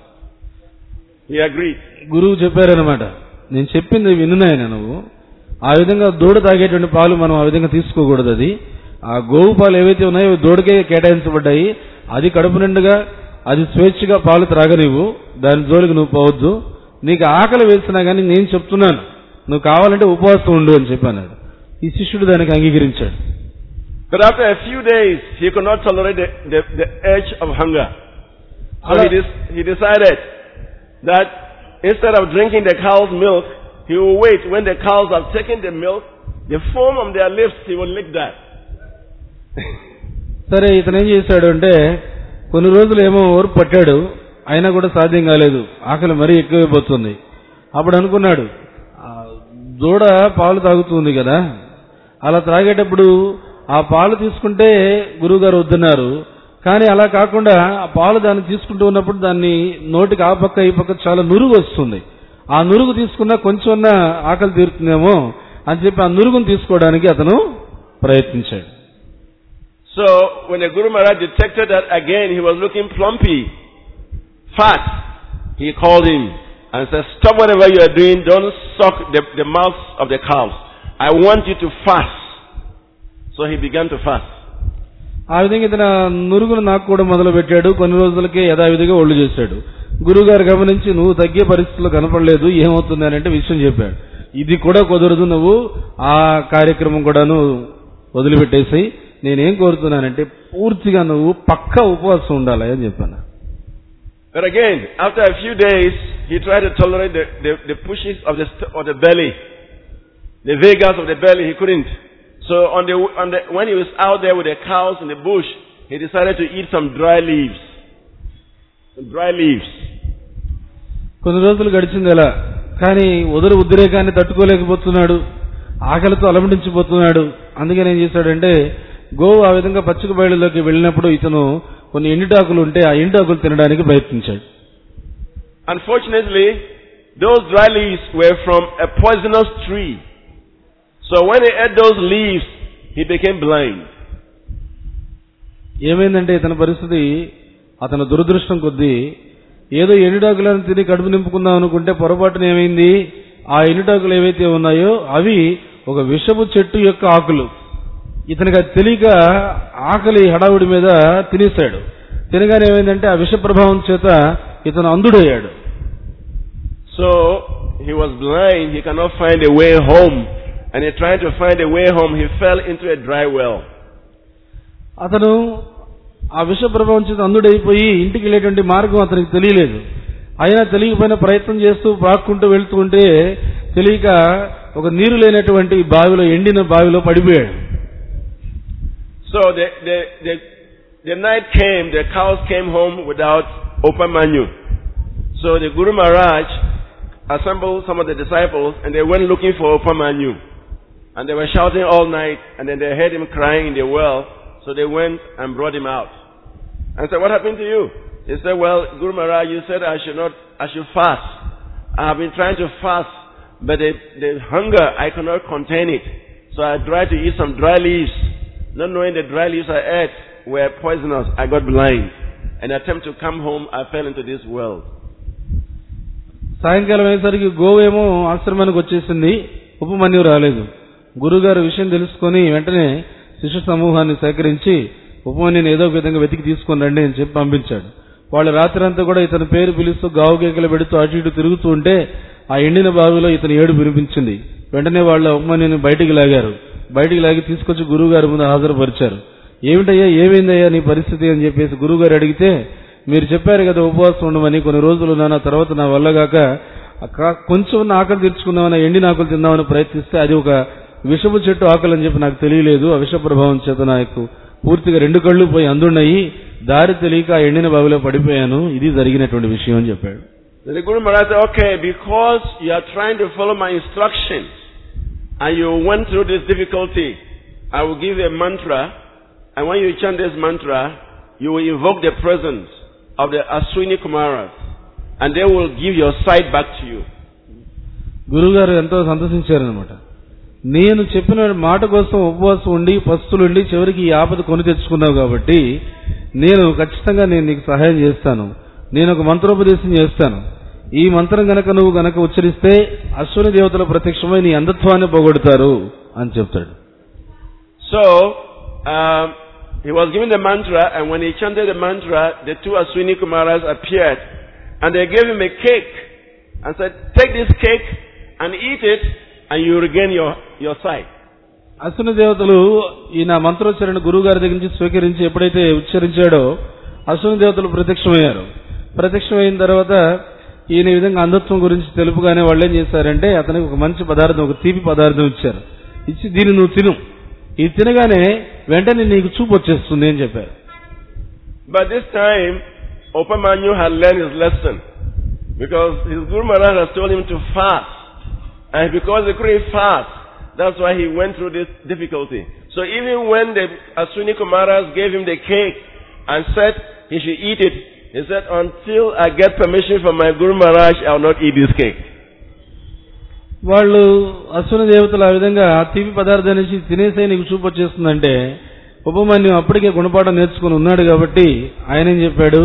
He agreed. గురువు చెప్పారనమాట, నేను చెప్పింది విన్నాయన నువ్వు, ఆ విధంగా దూడ తాగేటువంటి పాలు మనం ఆ విధంగా తీసుకోకూడదు. అది ఆ గోవు పాలు ఏవైతే ఉన్నాయో దూడకే కేటాయించబడ్డాయి, అది కడుపు నిండుగా అది స్వేచ్ఛగా పాలు త్రాగనివ్వు, దాని జోలికి నువ్వు పోవద్దు, నీకు ఆకలి వేసినా కానీ నేను చెప్తున్నాను, నువ్వు కావాలంటే ఉపవాసం ఉండు అని చెప్పాను. ఈ శిష్యుడు దానికి అంగీకరించాడు. But after a few days he could not tolerate the, the, the urge of hunger. So he, dis, he decided that instead of drinking the cow's milk, he will wait when the cows have taken the milk, the foam on their lips, he will lick that. సరే ఇతను ఏం చేశాడు అంటే కొన్ని రోజులు ఏమో ఓర్పు పట్టాడు, అయినా కూడా సాధ్యం కాలేదు, ఆకలి మరీ ఎక్కువైపోతుంది. అప్పుడు అనుకున్నాడు, దూడ పాలు తాగుతుంది కదా, అలా త్రాగేటప్పుడు ఆ పాలు తీసుకుంటే గురువుగారు వద్దన్నారు, కానీ అలా కాకుండా ఆ పాలు దాన్ని తీసుకుంటూ ఉన్నప్పుడు దాన్ని నోటికి ఆ పక్క ఈ పక్క చాలా నురుగు వస్తుంది, ఆ నురుగు తీసుకున్నా కొంచెం ఆకలి తీరుతుందేమో అని చెప్పి ఆ నురుగును తీసుకోవడానికి అతను ప్రయత్నించాడు. So when the Guru Maharaj detected that again he was looking plumpy, fat, he called him and said, stop whatever you are doing, don't suck the, the mouths of the cows. I want you to fast. So he began to fast. ఆ విధంగా ఇతను నురుగును నాకు కూడా మొదలు పెట్టాడు. కొన్ని రోజులకే యథావిధిగా ఒళ్ళు చేశాడు. గురుగారు గమనించి, నువ్వు తగ్గే పరిస్థితుల్లో కనపడలేదు, ఏమవుతుంది అని అంటే విషయం చెప్పాడు. ఇది కూడా కుదరదు, నువ్వు ఆ కార్యక్రమం కూడాను వదిలిపెట్టేసి నేనేం కోరుతున్నానంటే పూర్తిగా నువ్వు పక్కా ఉపవాసం ఉండాలి అని చెప్పాను. But again, after a few days, he tried to tolerate the, the, the pushes of the, of the belly, the vegas of the belly. He couldn't. So on the, on the, when he was out there with the cows in the bush, he decided to eat some dry leaves. Some dry leaves. కొన్ని రోజులు గడిచింది అలా. కానీ ఉదర ఉద్రేకాన్ని తట్టుకోలేకపోతున్నాడు, ఆకలితో అలమటించిపోతున్నాడు. అందుకని ఏం చేశాడంటే, గోవు ఆ విధంగా పచ్చిక బయలులోకి వెళ్ళినప్పుడు ఇతను కొన్ని ఎండుటాకులు ఉంటే ఆ ఎండుటాకులు తినడానికి ప్రయత్నించాడు. Unfortunately, those dry leaves were from a poisonous tree. So when he ate those leaves, he became blind. ఏమైందంటే ఇతని పరిస్థితి, అతని దురదృష్టం కొద్దీ ఏదో ఎండుటాకులను తిని కడుపు నింపుకుందాం అనుకుంటే పొరపాటున ఏమైంది, ఆ ఎండుటాకులు ఏవైతే ఉన్నాయో అవి ఒక విషపు చెట్టు యొక్క ఆకులు. ఇతనికి అది తెలియక ఆకలి హడావుడి మీద తినేశాడు. తినగానే ఏమైందంటే ఆ విష ప్రభావం చేత ఇతను అంధుడయ్యాడు. So he was blind, he cannot find a way home. And he tried to find a way home, he fell into a dry well. అతను ఆ విష ప్రభావం చేత అంధుడైపోయి ఇంటికి వెళ్ళేటువంటి మార్గం అతనికి తెలియలేదు. అయినా తెలియకపోయినా ప్రయత్నం చేస్తూ పాక్కుంటూ వెళ్తూ ఉంటే తెలియక ఒక నీరు లేనటువంటి బావిలో, ఎండిన బావిలో పడిపోయాడు. So the, the, the, the night came, the cows came home without Upamanyu. So the Guru Maharaj assembled some of the disciples and they went looking for Upamanyu. And they were shouting all night, and then they heard him crying in the well, so they went and brought him out. And said, what happened to you? He said, well, Guru Maharaj, you said I should not, I should fast. I have been trying to fast, but the, the hunger, I cannot contain it. So I tried to eat some dry leaves. Not knowing the dry leaves I ate were poisonous, I got blind. And attempt to come home, I fell into this world. సాయంకాలం అయ్యేసరికి గోవేమో ఆశ్రమానికి వచ్చేసింది, ఉపమన్యు రాలేదు. గురుగారు విషయం తెలుసుకొని వెంటనే శిష్య సమూహాన్ని సేకరించి ఉపమన్యుని ఏదో ఒక విధంగా వెతికి తీసుకొని రండి అని చెప్పి పంపించాడు. వాళ్ళు రాత్రంతా కూడా ఇతని పేరు పిలుస్తూ గావు కేకలు పెడుతూ అటు ఇటు తిరుగుతూ ఉంటే ఆ ఎండిన బావిలో ఇతని ఏడు వినిపించింది. వెంటనే వాళ్ళ ఉపమన్యుని బయటికి లాగారు. బయటికి లాగి తీసుకొచ్చి గురువు గారి ముందు హాజరుపరిచారు. ఏమిటయ్యా, ఏమైందయ్యా నీ పరిస్థితి అని చెప్పేసి గురువు గారు అడిగితే, మీరు చెప్పారు కదా ఉపవాసం ఉండమని, కొన్ని రోజులు నా తర్వాత నా వల్లగాక కొంచెం ఆకలి తీర్చుకుందామని ఎండిన ఆకులు తిందామని ప్రయత్నిస్తే అది ఒక విషపు చెట్టు ఆకలి అని చెప్పి నాకు తెలియలేదు. ఆ విష ప్రభావం చేత నాకు పూర్తిగా రెండు కళ్ళు పోయి అందున్నాయి, దారి తెలియక ఆ ఎండిన బావిలో పడిపోయాను. ఇది జరిగినటువంటి విషయం అని చెప్పాడు. The Guru Maharaj said, okay, because you are trying to follow my instructions and you went through this difficulty, I will give you a mantra, and when you chant this mantra, you will invoke the presence of the Aswini Kumaras, and they will give your sight back to you. గురుగారు ఎంతో సంతోషించారనమాట. నేను చెప్పిన మాట కోసం ఉపవాసం ఉండి పస్తులుండి చివరికి ఈ ఆపద కొని తెచ్చుకున్నావు కాబట్టి నేను ఖచ్చితంగా నేను నీకు సహాయం చేస్తాను. నేను ఒక మంత్రోపదేశం చేస్తాను. ఈ మంత్రం గనక నువ్వు గనక ఉచ్చరిస్తే అశ్విని దేవతల ప్రత్యక్షమై నీ అంధత్వాన్ని పోగొడతారు అని చెప్తాడు. So um, he was given the mantra, and when he chanted the mantra, the two Aswini Kumaras appeared, and they gave him a cake and said, take this cake and eat it, and you regain your, your sight. Ashwini దేవతలు ఈయన మంత్రోచ్చరణ గురువు గారి దగ్గర నుంచి స్వీకరించి ఎప్పుడైతే ఉచ్చరించాడో అశ్విని దేవతలు ప్రత్యక్షమయ్యారు. ప్రత్యక్షమైన తర్వాత ఈయన ఈ విధంగా అంధత్వం గురించి తెలుపుగానే వాళ్ళు ఏం చేశారంటే అతనికి ఒక మంచి పదార్థం, ఒక తీపి పదార్థం ఇచ్చారు. ఇచ్చి దీన్ని నువ్వు తిను, ఇది తినగానే వెంటనే నీకు చూపు వచ్చేస్తుంది అని చెప్పారు. But this time Upamanyu had learned his lesson, because his Guru Maharaj has told him to fast, and because he couldn't fast, that's why he went through this difficulty. So even when the Aswini Kumaras gave him the cake and said he should eat it, he said, until I get permission from my Guru Maharaj, I will not eat this cake. వాళ్ళు అశ్విని దేవతలు ఆ విధంగా తీపి పదార్థాన్ని తినేసే నీకు చూపు వచ్చేస్తుందంటే ఉపమాన్యం అప్పటికే గుణపాఠం నేర్చుకుని ఉన్నాడు కాబట్టి ఆయన ఏం చెప్పాడు,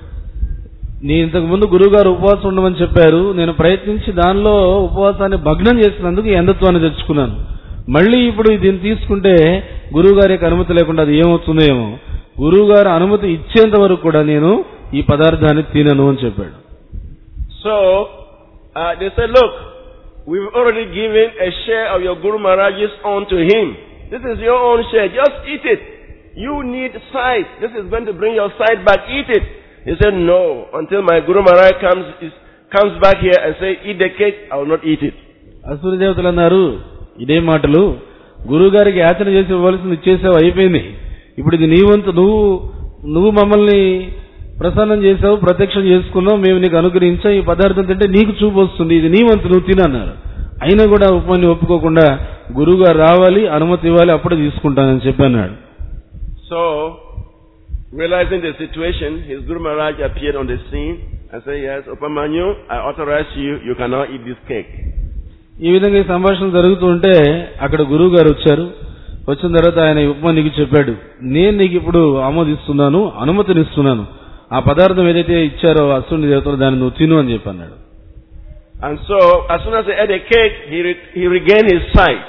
నీ ఇంతకు ముందు గురువుగారు ఉపవాసం ఉండమని చెప్పారు, నేను ప్రయత్నించి దానిలో ఉపవాసాన్ని భగ్నం చేసినందుకు ఈ అంధత్వాన్ని తెచ్చుకున్నాను. మళ్ళీ ఇప్పుడు దీన్ని తీసుకుంటే గురువు గారి యొక్క అనుమతి లేకుండా అది ఏమవుతుందో ఏమో, గురువు గారు అనుమతి ఇచ్చేంత వరకు కూడా నేను ఈ పదార్థాన్ని తినను అని చెప్పాడు. So uh, they said, look, we've already given a share of your Guru Maharaj's own to him. This is your own share. Just eat it. You need sight. This is going to bring your sight back. Eat it. He said, no, until my Guru Maharaj comes is, comes back here and say, eat the cake, I will not eat it. అసుర దేవతలు అన్నారు, ఇదే మాటలు, గురువు గారికి యాచన చేసి ఇవ్వాల్సింది ఇచ్చేసావు, అయిపోయింది. ఇప్పుడు ఇది నీ వంతు, నువ్వు నువ్వు మమ్మల్ని ప్రసన్నం చేసావు, ప్రత్యక్షం చేసుకున్నావు, మేము నీకు అనుగ్రహించాం, ఈ పదార్థం తింటే నీకు చూపు వస్తుంది, ఇది నీ వంతు, నువ్వు తినన్నారు. అయినా కూడా ఉపమాన్ని ఒప్పుకోకుండా గురువు గారు రావాలి, అనుమతి ఇవ్వాలి, అప్పుడే తీసుకుంటానని చెప్పన్నాడు. So realizing the situation, his Guru Maharaj appeared on the scene and said, yes, Upamanyu, I authorize you, you cannot eat this cake. ఈ విధంగా ఈ సంభాషణ జరుగుతూ ఉంటే అక్కడ గురువు గారు వచ్చారు. వచ్చిన తర్వాత ఆయన ఉపమానికి చెప్పాడు, నేను నీకు ఇప్పుడు ఆమోదిస్తున్నాను, అనుమతినిస్తున్నాను, ఆ పదార్థం ఏదైతే ఇచ్చారో అసురుని దేవతలు దాన్ని నువ్వు తిను అని చెప్పన్నాడు. And so, as soon as he ate the cake, he, re he regained his sight.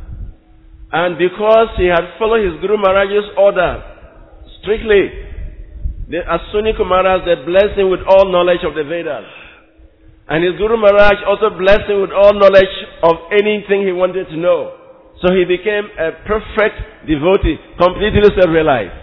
And because he had followed his Guru Maharaj's order strictly, the Asuni Kumaras, they blessed him with all knowledge of the Vedas. And his Guru Maharaj also blessed him with all knowledge of anything he wanted to know. So he became a perfect devotee, completely self-realized.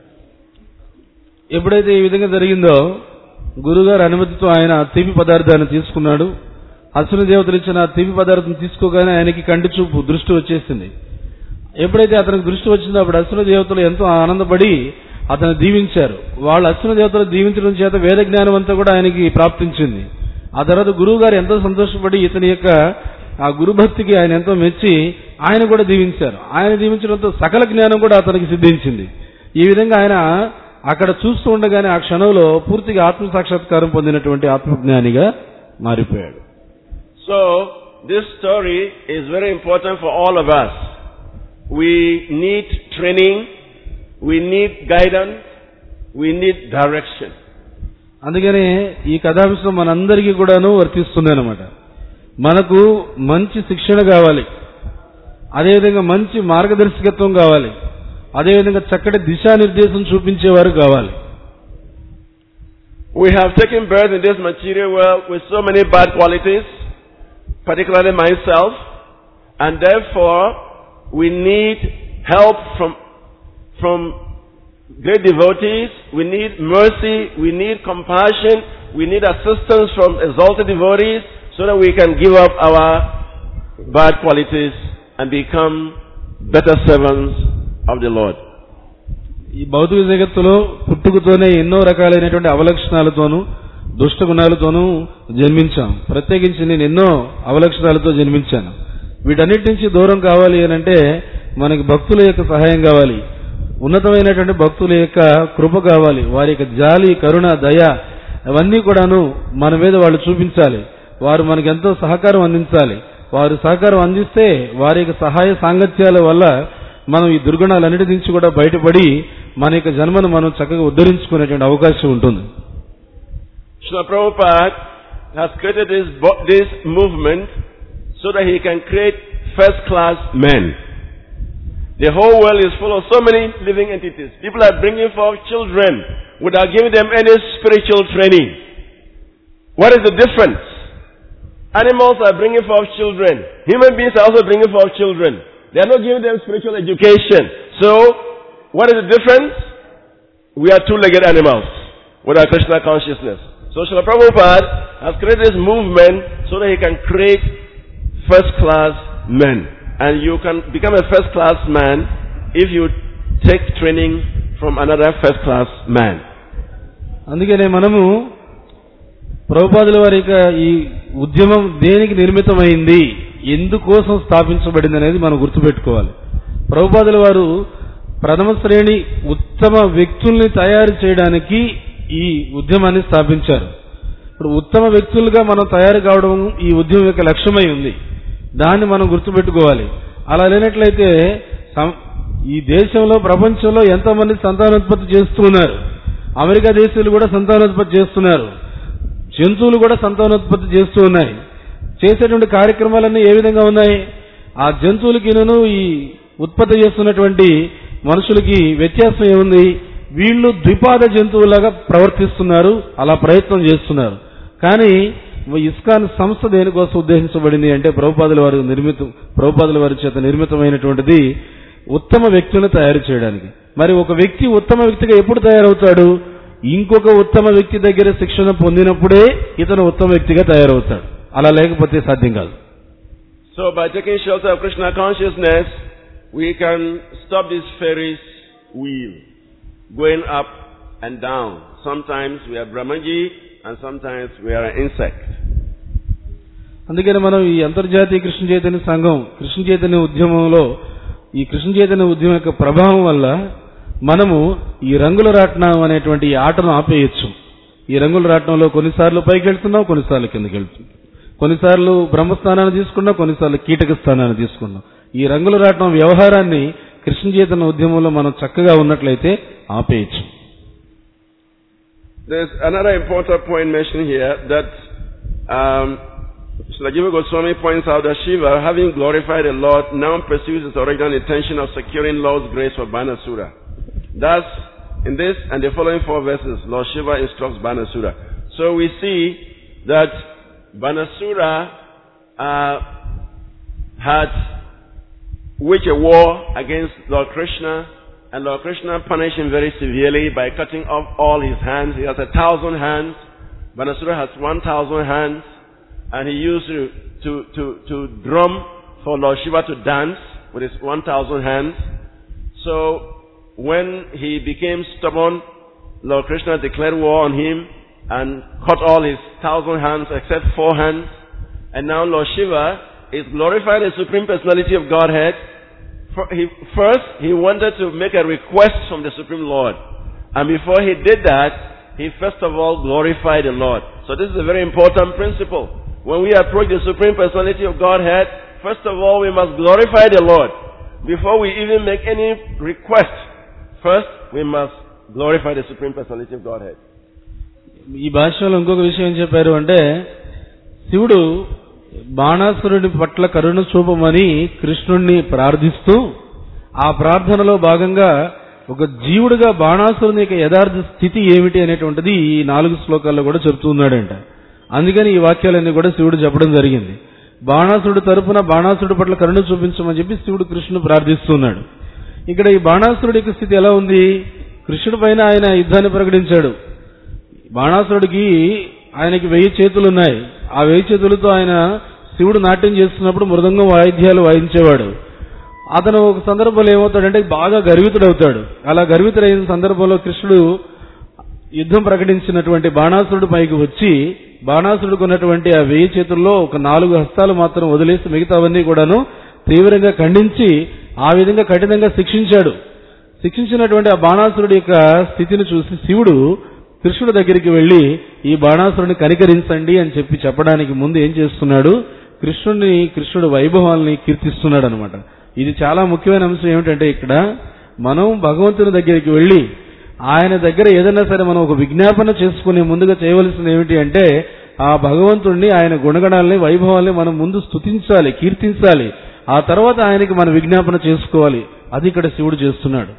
ఎప్పుడైతే ఈ విధంగా జరిగిందో గురుగారు అనుమతితో ఆయన తీపి పదార్థాన్ని తీసుకున్నాడు. అసుని దేవతలు ఇచ్చిన తీపి పదార్థం తీసుకోగానే ఆయనకి కంటి చూపు దృష్టి వచ్చేసింది. ఎప్పుడైతే అతనికి దృష్టి వచ్చిందో అప్పుడు అసుని దేవతలు ఎంతో ఆనందపడి అతను దీవించారు. వాళ్ళు అసుని దేవతలు దీవించడం చేత వేద జ్ఞానం అంతా కూడా ఆయనకి ప్రాప్తించింది. ఆ తర్వాత గురువు గారు ఎంతో సంతోషపడి ఇతని యొక్క ఆ గురుభక్తికి ఆయన ఎంతో మెచ్చి ఆయన కూడా దీవించారు. ఆయన దీవించడంతో సకల జ్ఞానం కూడా అతనికి సిద్ధించింది. ఈ విధంగా ఆయన అక్కడ చూస్తూ ఉండగానే ఆ క్షణంలో పూర్తిగా ఆత్మ సాక్షాత్కారం పొందినటువంటి ఆత్మజ్ఞానిగా మారిపోయాడు. So this story is very important for all of us. We need training, we need guidance, we need direction. అందుకనే ఈ కథాంశం మనందరికీ కూడాను వర్తిస్తుంది అన్నమాట. మనకు మంచి శిక్షణ కావాలి, అదేవిధంగా మంచి మార్గదర్శకత్వం కావాలి, అదేవిధంగా చక్కటి దిశానిర్దేశం చూపించేవారు కావాలి. We have taken birth in this material world with so many bad qualities, particularly myself, and therefore we need help from from great devotees, we need mercy, we need compassion, we need assistance from exalted devotees so that we can give up our bad qualities and become better servants of the Lord. ఈ భౌతిక జగత్తులో పుట్టుకతోనే ఎన్నో రకాలైనటువంటి అవలక్షణాలతోనూ దుష్ట గుణాలతోనూ జన్మించాం. ప్రత్యేకించి నేను ఎన్నో అవలక్షణాలతో జన్మించాను. వీటన్నిటి నుంచి దూరం కావాలి అని అంటే మనకి భక్తుల యొక్క సహాయం కావాలి, ఉన్నతమైనటువంటి భక్తుల యొక్క కృప కావాలి, వారి యొక్క జాలి, కరుణ, దయ అవన్నీ కూడాను మన మీద వాళ్ళు చూపించాలి. వారు మనకు ఎంతో సహకారం అందించాలి. వారు సహకారం అందిస్తే వారి యొక్క సహాయ సాంగత్యాల వల్ల మనం ఈ దుర్గుణాలన్నిటి నుంచి కూడా బయటపడి మన యొక్క జన్మను మనం చక్కగా ఉద్ధరించుకునేటువంటి అవకాశం ఉంటుంది. Srila Prabhupada has created this, this movement so that he can create first-class men. The whole world is full of so many living entities. People are bringing forth children without giving them any spiritual training. What is the difference? Animals are bringing forth children. Human beings are also bringing forth children. They are not giving them spiritual education. So, what is the difference? We are two-legged animals with our Krishna consciousness. So, Srila Prabhupada has created this movement so that he can create first-class men. And you can become a first-class man if you take training from another first-class man. అందుకనే మనము ప్రభుపాదుల వారి యొక్క ఈ ఉద్యమం దేనికి నిర్మితమైంది, ఎందుకోసం స్థాపించబడింది అనేది మనం గుర్తుపెట్టుకోవాలి. ప్రభుపాదుల వారు ప్రథమ శ్రేణి ఉత్తమ వ్యక్తుల్ని తయారు చేయడానికి ఈ ఉద్యమాన్ని స్థాపించారు. ఇప్పుడు ఉత్తమ వ్యక్తులుగా మనం తయారు కావడం ఈ ఉద్యమం యొక్క లక్ష్యమై ఉంది. దాన్ని మనం గుర్తుపెట్టుకోవాలి. అలా లేనట్లయితే ఈ దేశంలో ప్రపంచంలో ఎంతమంది సంతానోత్పత్తి చేస్తూ ఉన్నారు. అమెరికా దేశాలు కూడా సంతానోత్పత్తి చేస్తున్నారు. జంతువులు కూడా సంతానోత్పత్తి చేస్తూ ఉన్నాయి. చేసేటువంటి కార్యక్రమాలన్నీ ఏ విధంగా ఉన్నాయి? ఆ జంతువులకిను ఈ ఉత్పత్తి చేస్తున్నటువంటి మనుషులకి వ్యత్యాసం ఏముంది? వీళ్ళు ద్విపాద జంతువులాగా ప్రవర్తిస్తున్నారు, అలా ప్రయత్నం చేస్తున్నారు. కానీ ఇస్కాన్ సంస్థ దేనికోసం ఉద్దేశించబడింది అంటే ప్రభుపాదుల వారి నిర్మితం ప్రభుపాదుల వారి చేత నిర్మితమైనటువంటిది ఉత్తమ వ్యక్తులను తయారు చేయడానికి. మరి ఒక వ్యక్తి ఉత్తమ వ్యక్తిగా ఎప్పుడు తయారవుతాడు? ఇంకొక ఉత్తమ వ్యక్తి దగ్గర శిక్షణ పొందినప్పుడే ఇతను ఉత్తమ వ్యక్తిగా తయారవుతాడు. అలా లేకపోతే సాధ్యం కాదు. So by taking shelter of Krishna consciousness, we can stop this Ferris wheel going up and down. Sometimes we are Brahmaji and sometimes we are an insect. అందుకని మనం ఈ అంతర్జాతీయ కృష్ణ చైతన్య సంఘం కృష్ణ చైతన్య ఉద్యమంలో ఈ కృష్ణ చైతన్య ఉద్యమం యొక్క ప్రభావం వల్ల మనము ఈ రంగుల రాట్నం అనేటువంటి ఈ ఆటను ఆపేయచ్చు. ఈ రంగుల రాట్నంలో కొన్నిసార్లు పైకి వెళ్తున్నాం, కొన్నిసార్లు కిందకి వెళ్తున్నాం, కొన్నిసార్లు బ్రహ్మస్థానాన్ని తీసుకున్నాం, కొన్నిసార్లు కీటక స్థానాన్ని తీసుకున్నాం. ఈ రంగుల రాట్నం వ్యవహారాన్ని కృష్ణ చైతన్య ఉద్యమంలో మనం చక్కగా ఉన్నట్లయితే ఆపేయచ్చు. There's another important point mentioned here that um, Srila Jiva Goswami points out that Shiva, having glorified the Lord, now pursues his original intention of securing Lord's grace for Banasura. Thus, in this and the following four verses, Lord Shiva instructs Banasura. So we see that Banasura uh, had waged a war against Lord Krishna, and Lord Krishna punished him very severely by cutting off all his hands. He has a thousand hands. Banasura has one thousand hands. And he used to, to, to, to drum for Lord Shiva to dance with his one thousand hands. So, when he became stubborn, Lord Krishna declared war on him and cut all his thousand hands except four hands. And now Lord Shiva is glorifying the Supreme Personality of Godhead. First, he wanted to make a request from the Supreme Lord. And before he did that, he first of all glorified the Lord. So this is a very important principle. When we approach the Supreme Personality of Godhead, first of all we must glorify the Lord. Before we even make any request, first we must glorify the Supreme Personality of Godhead. ఈ భాషలో ఇంకొక విషయం ఏం చెప్పారు అంటే, శివుడు బాణాసురుడి పట్ల కరుణ చూపమని కృష్ణుణ్ణి ప్రార్థిస్తూ, ఆ ప్రార్థనలో భాగంగా ఒక జీవుడిగా బాణాసురుని యొక్క యథార్థ స్థితి ఏమిటి అనేటువంటిది ఈ నాలుగు శ్లోకాల్లో కూడా చెప్తున్నాడంట. అందుకని ఈ వాక్యాలన్నీ కూడా శివుడు చెప్పడం జరిగింది. బాణాసురుడు తరపున బాణాసురుడి పట్ల కరుణ చూపించమని చెప్పి శివుడు కృష్ణుడు ప్రార్థిస్తున్నాడు. ఇక్కడ ఈ బాణాసురుడి యొక్క స్థితి ఎలా ఉంది? కృష్ణుడి పైన ఆయన యుద్ధాన్ని ప్రకటించాడు. బాణాసురుడికి ఆయనకి వెయ్యి చేతులు ఉన్నాయి. ఆ వెయ్యి చేతులతో ఆయన శివుడు నాట్యం చేస్తున్నప్పుడు మృదంగం వాయిద్యాలు వాయించేవాడు. అతను ఒక సందర్భంలో ఏమవుతాడంటే బాగా గర్వితుడవుతాడు. అలా గర్వితుడైన సందర్భంలో కృష్ణుడు యుద్ధం ప్రకటించినటువంటి బాణాసురుడు పైకి వచ్చి బాణాసురుడికి ఉన్నటువంటి ఆ వెయ్యి చేతుల్లో ఒక నాలుగు హస్తాలు మాత్రం వదిలేసి మిగతావన్నీ కూడాను తీవ్రంగా ఖండించి ఆ విధంగా కఠినంగా శిక్షించాడు. శిక్షించినటువంటి ఆ బాణాసురుడి యొక్క స్థితిని చూసి శివుడు కృష్ణుడి దగ్గరికి వెళ్లి ఈ బాణాసురుడిని కనికరించండి అని చెప్పి చెప్పడానికి ముందు ఏం చేస్తున్నాడు? కృష్ణుడిని కృష్ణుడి వైభవాల్ని కీర్తిస్తున్నాడు అనమాట. ఇది చాలా ముఖ్యమైన అంశం. ఏమిటంటే ఇక్కడ మనం భగవంతుని దగ్గరికి వెళ్లి ఆయన దగ్గర ఏదైనా సరే మనం ఒక విజ్ఞాపన చేసుకునే ముందుగా చేయవలసింది ఏమిటి అంటే ఆ భగవంతుడిని, ఆయన గుణగణాలని, వైభవాల్ని మనం ముందు స్తుతించాలి, కీర్తించాలి. ఆ తర్వాత ఆయనకి మనం విజ్ఞాపన చేసుకోవాలి. అది ఇక్కడ శివుడు చేస్తున్నాడు.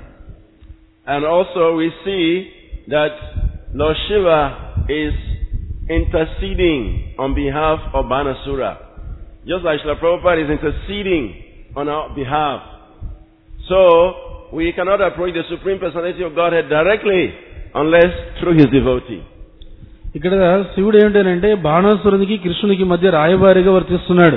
And also we see that Lord Shiva is interceding on behalf of Banasura. Just like Srila Prabhupada is interceding on our behalf. So, we cannot approach the Supreme Personality of Godhead directly unless through his devotee. ఇక్కడ శివుడు ఏమిటంటే బాణాసురునికి కృష్ణునికి మధ్య రాయబారిగా వర్తిస్తున్నాడు.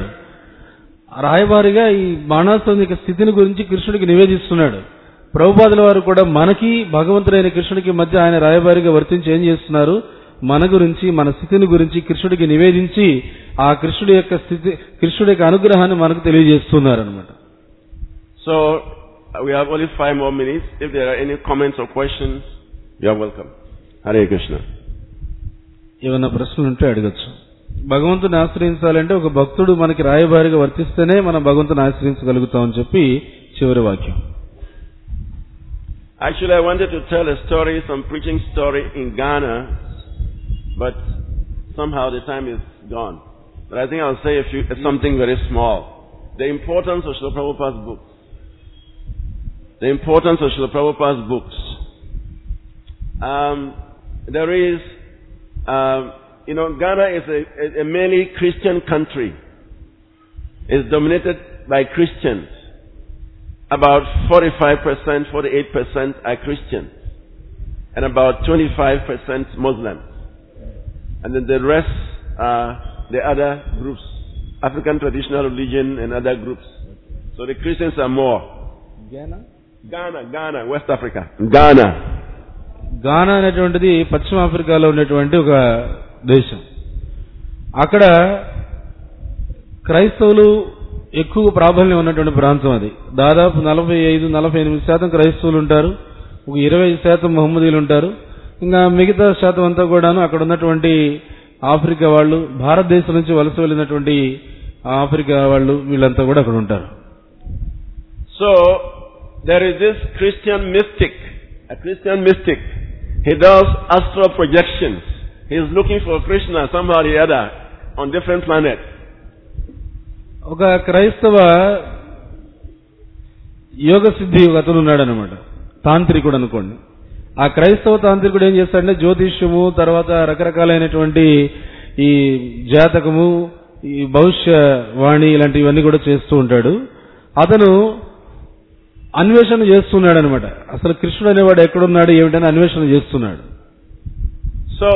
రాయబారిగా ఈ బాణాసురుని యొక్క స్థితిని గురించి కృష్ణుడికి నివేదిస్తున్నాడు. ప్రభుపాదుల వారు కూడా మనకి భగవంతుడైన కృష్ణుడికి మధ్య ఆయన రాయబారిగా వర్తించి ఏం చేస్తున్నారు? మన గురించి, మన స్థితిని గురించి కృష్ణుడికి నివేదించి ఆ కృష్ణుడి యొక్క స్థితి, కృష్ణుడి యొక్క అనుగ్రహాన్ని మనకు తెలియజేస్తున్నారు అనమాట. So we have only five more minutes. If there are any comments or questions, you are welcome. Hare Krishna. ఏమైనా ప్రశ్నలు ఉంటే అడగచ్చు. భగవంతుని ఆశ్రయించాలంటే ఒక భక్తుడు మనకి రాయబారిగా వర్తిస్తేనే మనం భగవంతుని ఆశ్రయించగలుగుతామని చెప్పి చివరి వాక్యం. Actually, I wanted to tell a story, some preaching story in Ghana, but somehow the time is gone. But I think I'll say a few, something very small. The importance of Srila Prabhupada's books. The importance of Srila Prabhupada's books. Um, there is, um, you know, Ghana is a, a, a mainly Christian country. It's dominated by Christians. About forty-five percent, forty-eight percent are Christians. And about twenty-five percent Muslims. And then the rest are the other groups. African traditional religion and other groups. So the Christians are more. Ghana? Ghana, Ghana, West Africa. Ghana. గానా అనేటువంటిది పశ్చిమ ఆఫ్రికాలో ఉన్నటువంటి ఒక దేశం. అక్కడ క్రైస్తవులు ఎక్కువ ప్రాబల్యం ఉన్నటువంటి ప్రాంతం అది. దాదాపు నలభై ఐదు నలభై ఎనిమిది శాతం క్రైస్తవులు ఉంటారు. ఒక ఇరవై శాతం మహమ్మదీలు ఉంటారు. ఇంకా మిగతా శాతం అంతా కూడాను అక్కడ ఉన్నటువంటి ఆఫ్రికా వాళ్ళు, భారతదేశం నుంచి వలస వెళ్ళినటువంటి ఆఫ్రికా వాళ్ళు, వీళ్ళంతా కూడా అక్కడ ఉంటారు. So there is this Christian mystic, a Christian mystic. He does astral projections. He is looking for Krishna somehow or the other on different planets. ఒక క్రైస్తవ యోగ సిద్ధి ఒక అతను ఉన్నాడు అనమాట, తాంత్రికుడు అనుకోండి. ఆ క్రైస్తవ తాంత్రికుడు ఏం చేస్తాడంటే జ్యోతిష్యము, తర్వాత రకరకాలైనటువంటి ఈ జాతకము, ఈ భవిష్యవాణి ఇలాంటివన్నీ కూడా చేస్తూ ఉంటాడు. అతను అన్వేషణ చేస్తున్నాడు అనమాట. అసలు కృష్ణుడు అనేవాడు ఎక్కడున్నాడు ఏమిటని అన్వేషణ చేస్తున్నాడు. So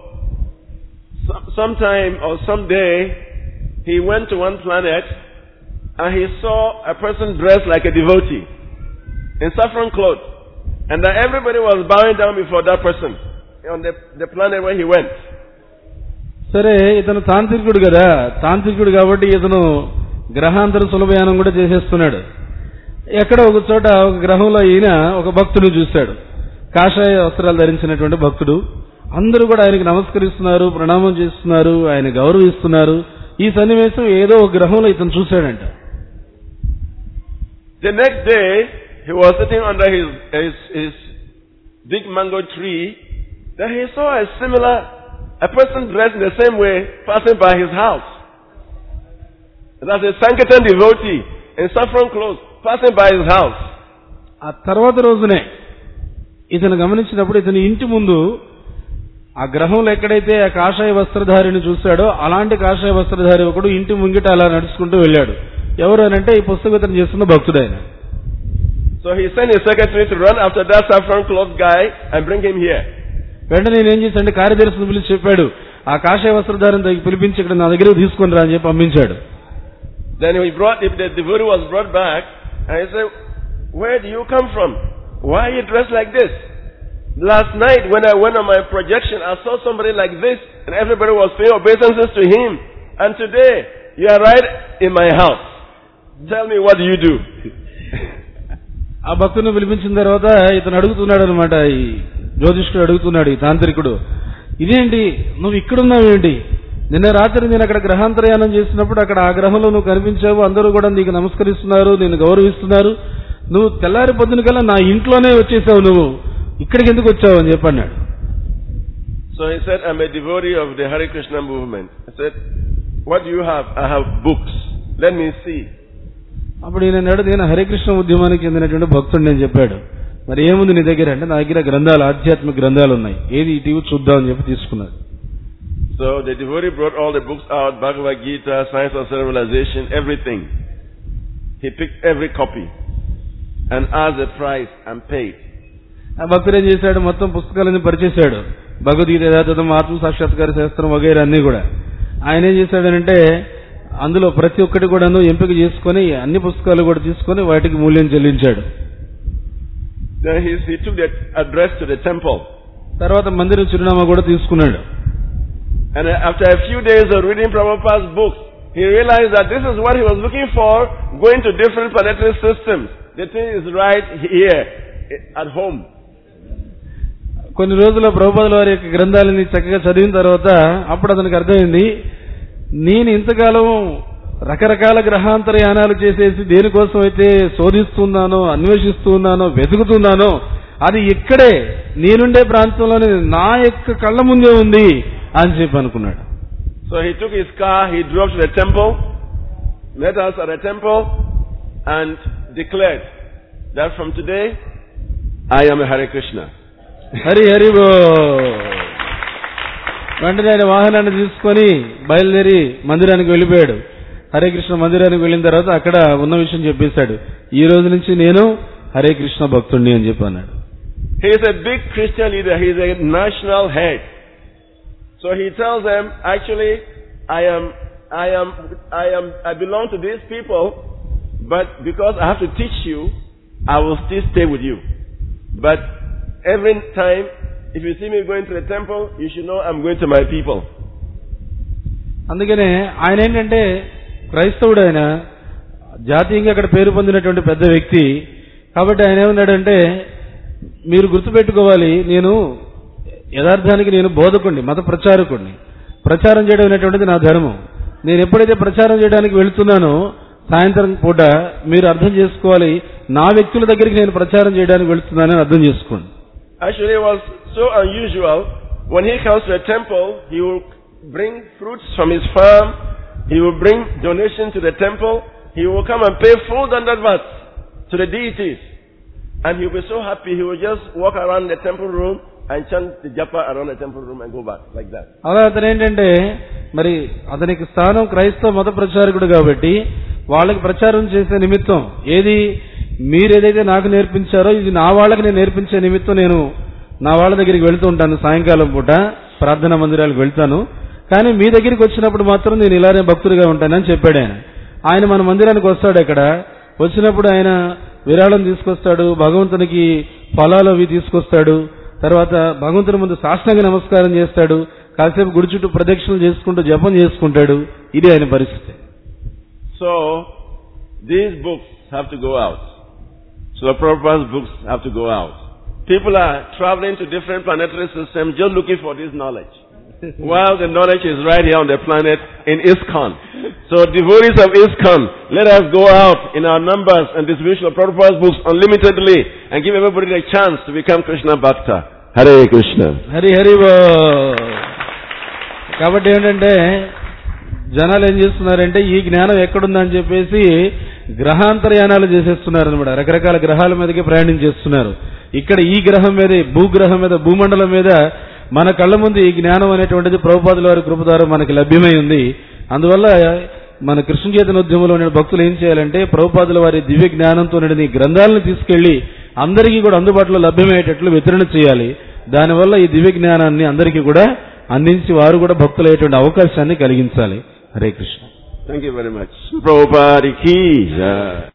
sometime or someday he went to one planet and he saw a person dressed like a devotee in saffron clothes, and that everybody was bowing down before that person on the, the planet where he went. సరే, ఇతను తాంత్రికుడు కదా, తాంత్రికుడు కాబట్టి ఇతను గ్రహాంతర సులభయానం కూడా చేసేస్తున్నాడు. ఎక్కడ ఒక చోట ఒక గ్రహంలో ఈయన ఒక భక్తుడు చూశాడు, కాషాయ వస్త్రాలు ధరించినటువంటి భక్తుడు. అందరూ కూడా ఆయనకి నమస్కరిస్తున్నారు, ప్రణామం చేస్తున్నారు, ఆయన గౌరవిస్తున్నారు. ఈ సన్నివేశం ఏదో ఒక గ్రహంలో ఇతను చూశాడంట. The next day he was sitting under his, his, his big mango tree. Then he saw a similar, a person dressed in the same way passing by his house. That's a Sankirtan devotee in saffron clothes passing by his house. ఆ తర్వాత రోజునే ఇతను గమనించినప్పుడు ఇతని ఇంటి ముందు ఆ గ్రహంలో ఎక్కడైతే ఆ కాషాయ వస్త్రధారిని చూశాడో అలాంటి కాషాయ వస్త్రధారి ఒకడు ఇంటి ముంగిట అలా నడుచుకుంటూ వెళ్ళాడు. ఎవరు అని అంటే ఈ పుస్తక వితరణ చేస్తున్న భక్తుడు ఆయన. So he sent his secretary to run after that saffron cloth guy and bring him here. వెంటనే నేను ఏం చేశానంటే కార్యదర్శిని పిలిచి చెప్పాడు, ఆ కాషాయ వస్త్రధారిని పిలిపించి ఇక్కడ నా దగ్గర తీసుకొని రా అని చెప్పి పంపించాడు. Then he brought, if the devotee was brought back, and he said, where do you come from? Why are you dressed like this? Last night when I went on my projection, I saw somebody like this, and everybody was paying obeisances to him. And today, you are right in my house. Tell me, what do you do? ఆ భక్తుని పిలిపించిన తర్వాత ఇతను అడుగుతున్నాడు అనమాట, ఈ జ్యోతిష్కుడు అడుగుతున్నాడు, ఈ తాంత్రికుడు, ఇదేంటి నువ్వు ఇక్కడున్నావేంటి? నిన్న రాత్రి నేను అక్కడ గ్రహాంతరయానం చేసినప్పుడు అక్కడ ఆ గ్రహంలో నువ్వు కనిపించావు, అందరూ కూడా నీకు నమస్కరిస్తున్నారు, నిన్ను గౌరవిస్తున్నారు, నువ్వు తెల్లారి పొద్దున కల్లా నా ఇంట్లోనే వచ్చేసావు, నువ్వు ఇక్కడికి ఎందుకు వచ్చావు అని చెప్పన్నాడు. So he said, I'm a devotee of the Hare Krishna movement. I said, what do you have? I have books. Let me see. అప్పుడు ఈయన అన్నాడు, నేను హరికృష్ణ ఉద్యమానికి చెందినటువంటి భక్తుడు నేను చెప్పాడు. మరి ఏముంది నీ దగ్గర అంటే, నా దగ్గర గ్రంథాలు, ఆధ్యాత్మిక గ్రంథాలు ఉన్నాయి, ఏది ఇటీవీ చూద్దామని చెప్పి తీసుకున్నాడు. So the devotee brought all the books out, Bhagavad Gita, Science of Civilization, everything. He picked every copy and asked the price and paid. ఆ భక్తుడు ఏం చేశాడు, మొత్తం పుస్తకాలన్నీ పరిచేశాడు, భగవద్గీత, యథాతథం, ఆత్మ సాక్షాత్కార శాస్త్రం వగైరా అన్ని కూడా. ఆయన ఏం చేశాడనంటే అందులో ప్రతి ఒక్కటి కూడాను ఎంపిక చేసుకుని అన్ని పుస్తకాలు కూడా తీసుకుని వాటికి మూల్యం చెల్లించాడు. Then he, he took the address to the temple. తర్వాత మందిరం చిరునామా కూడా తీసుకున్నాడు. And after a few days of reading Prabhupada's books, he realized that this is what he was looking for, going to different planetary systems. The thing is right here, at home. కొన్ని రోజుల ప్రభుపాదుల వారి యొక్క గ్రంథాలని చక్కగా చదివిన తర్వాత అప్పుడు అతనికి అర్థమైంది, నేను ఇంతకాలం రకరకాల గ్రహాంతరయానాలు చేసేసి దేనికోసం అయితే శోధిస్తున్నానో, అన్వేషిస్తున్నానో, వెతుకుతున్నానో అది ఇక్కడే నేనుండే ప్రాంతంలోనే నా యొక్క కళ్ళ ముందే ఉంది అని చెప్పి అనుకున్నాడు. So he took his car, he drove to the temple, met us at the temple, and declared that from today, I am a Hare Krishna. Hari Hari బో. వెంటనే ఆయన వాహనాన్ని తీసుకొని బయలుదేరి మందిరానికి వెళ్ళిపోయాడు. హరే కృష్ణ మందిరానికి వెళ్ళిన తర్వాత అక్కడ ఉన్న విషయం చెప్పేశాడు. ఈ రోజు నుంచి నేను హరే కృష్ణ భక్తుడిని అని చెప్పి అన్నాడు. He is a big Christian leader. He is a national head. So he tells them, actually, I am, I am, I am, I belong to these people, but because I have to teach you, I will still stay with you. But every time, if you see me going to the temple, you should know I'm going to my people. అందుకనే ఆయన ఏంటంటే క్రైస్తవుడు, ఆయన జాతీయంగా అక్కడ పేరు పొందినటువంటి పెద్ద వ్యక్తి. కాబట్టి ఆయన ఏమన్నాడంటే, మీరు గుర్తుపెట్టుకోవాలి, నేను యథార్థానికి నేను బోధకుడిని, మత ప్రచారకుడిని. ప్రచారం చేయడం అనేటువంటిది నా ధర్మం. నేను ఎప్పుడైతే ప్రచారం చేయడానికి వెళుతున్నానో సాయంత్రం పూట మీరు అర్థం చేసుకోవాలి, నా వ్యక్తుల దగ్గరికి నేను ప్రచారం చేయడానికి వెళుతున్నానని అర్థం చేసుకోండి. Actually, it was so unusual. When he comes to a temple, he will bring fruits from his farm. He will bring donation to the temple. He will come and pay full dandavat to the deities. And he will be so happy, he will just walk around the temple room and chant the japa around the temple room and go back like that. అలా అతను ఏంటంటే, మరి అతనికి స్థానం క్రైస్తవ మత ప్రచారకుడు కాబట్టి వాళ్ళకి ప్రచారం చేసే నిమిత్తం, ఏది మీరేదైతే నాకు నేర్పించారో ఇది నా వాళ్ళకి నేను నేర్పించే నిమిత్తం నేను నా వాళ్ళ దగ్గరికి వెళ్తూ ఉంటాను. సాయంకాలం పూట ప్రార్థనా మందిరాలకు వెళ్తాను. కానీ మీ దగ్గరికి వచ్చినప్పుడు మాత్రం నేను ఇలానే భక్తుడిగా ఉంటానని చెప్పాడు ఆయన. ఆయన మన మందిరానికి వస్తాడు. అక్కడ వచ్చినప్పుడు ఆయన విరాళం తీసుకొస్తాడు, భగవంతునికి ఫలాలు అవి తీసుకొస్తాడు. తర్వాత భగవంతుని ముందు సాష్టాంగ నమస్కారం చేస్తాడు. కాసేపు గుడి చుట్టూ ప్రదక్షిణలు చేసుకుంటూ జపం చేసుకుంటాడు. ఇది ఆయన పరిస్థితి. So these books have to go out. So the Prabhupada's books have to go out. People are traveling to different planetary systems just looking for this knowledge. While the knowledge is right here on the planet in ISKCON. So devotees of ISKCON, let us go out in our numbers and distribution of Prabhupada's books unlimitedly and give everybody a chance to become Krishna Bhakta. Hare Krishna. Hari Hari Bo. కాబట్టి ఏంటంటే జనాలు ఏం చేస్తున్నారంటే, ఈ జ్ఞానం ఎక్కడుందని చెప్పేసి గ్రహాంతరయానాలు చేసేస్తున్నారు అనమాట. రకరకాల గ్రహాల మీదకి ప్రయాణం చేస్తున్నారు. ఇక్కడ ఈ గ్రహం మీద, భూగ్రహం మీద, భూమండలం మీద మన కళ్ళ ముందు ఈ జ్ఞానం అనేటువంటిది ప్రభుపాదుల వారి కృప ద్వారా మనకి లభ్యమై ఉంది. అందువల్ల మన కృష్ణ చైతన్య ఉద్యమంలో ఉన్న భక్తులు ఏం చేయాలంటే, ప్రభుపాదుల వారి దివ్య జ్ఞానంతో నిండిన ఈ గ్రంథాలను తీసుకెళ్లి అందరికీ కూడా అందుబాటులో లభ్యమయ్యేటట్లు వితరణ చేయాలి. దానివల్ల ఈ దివ్య జ్ఞానాన్ని అందరికీ కూడా అందించి వారు కూడా భక్తులయ్యేటువంటి అవకాశాన్ని కలిగించాలి. Hare Krishna. Thank you very much. Prabhupada ki jai.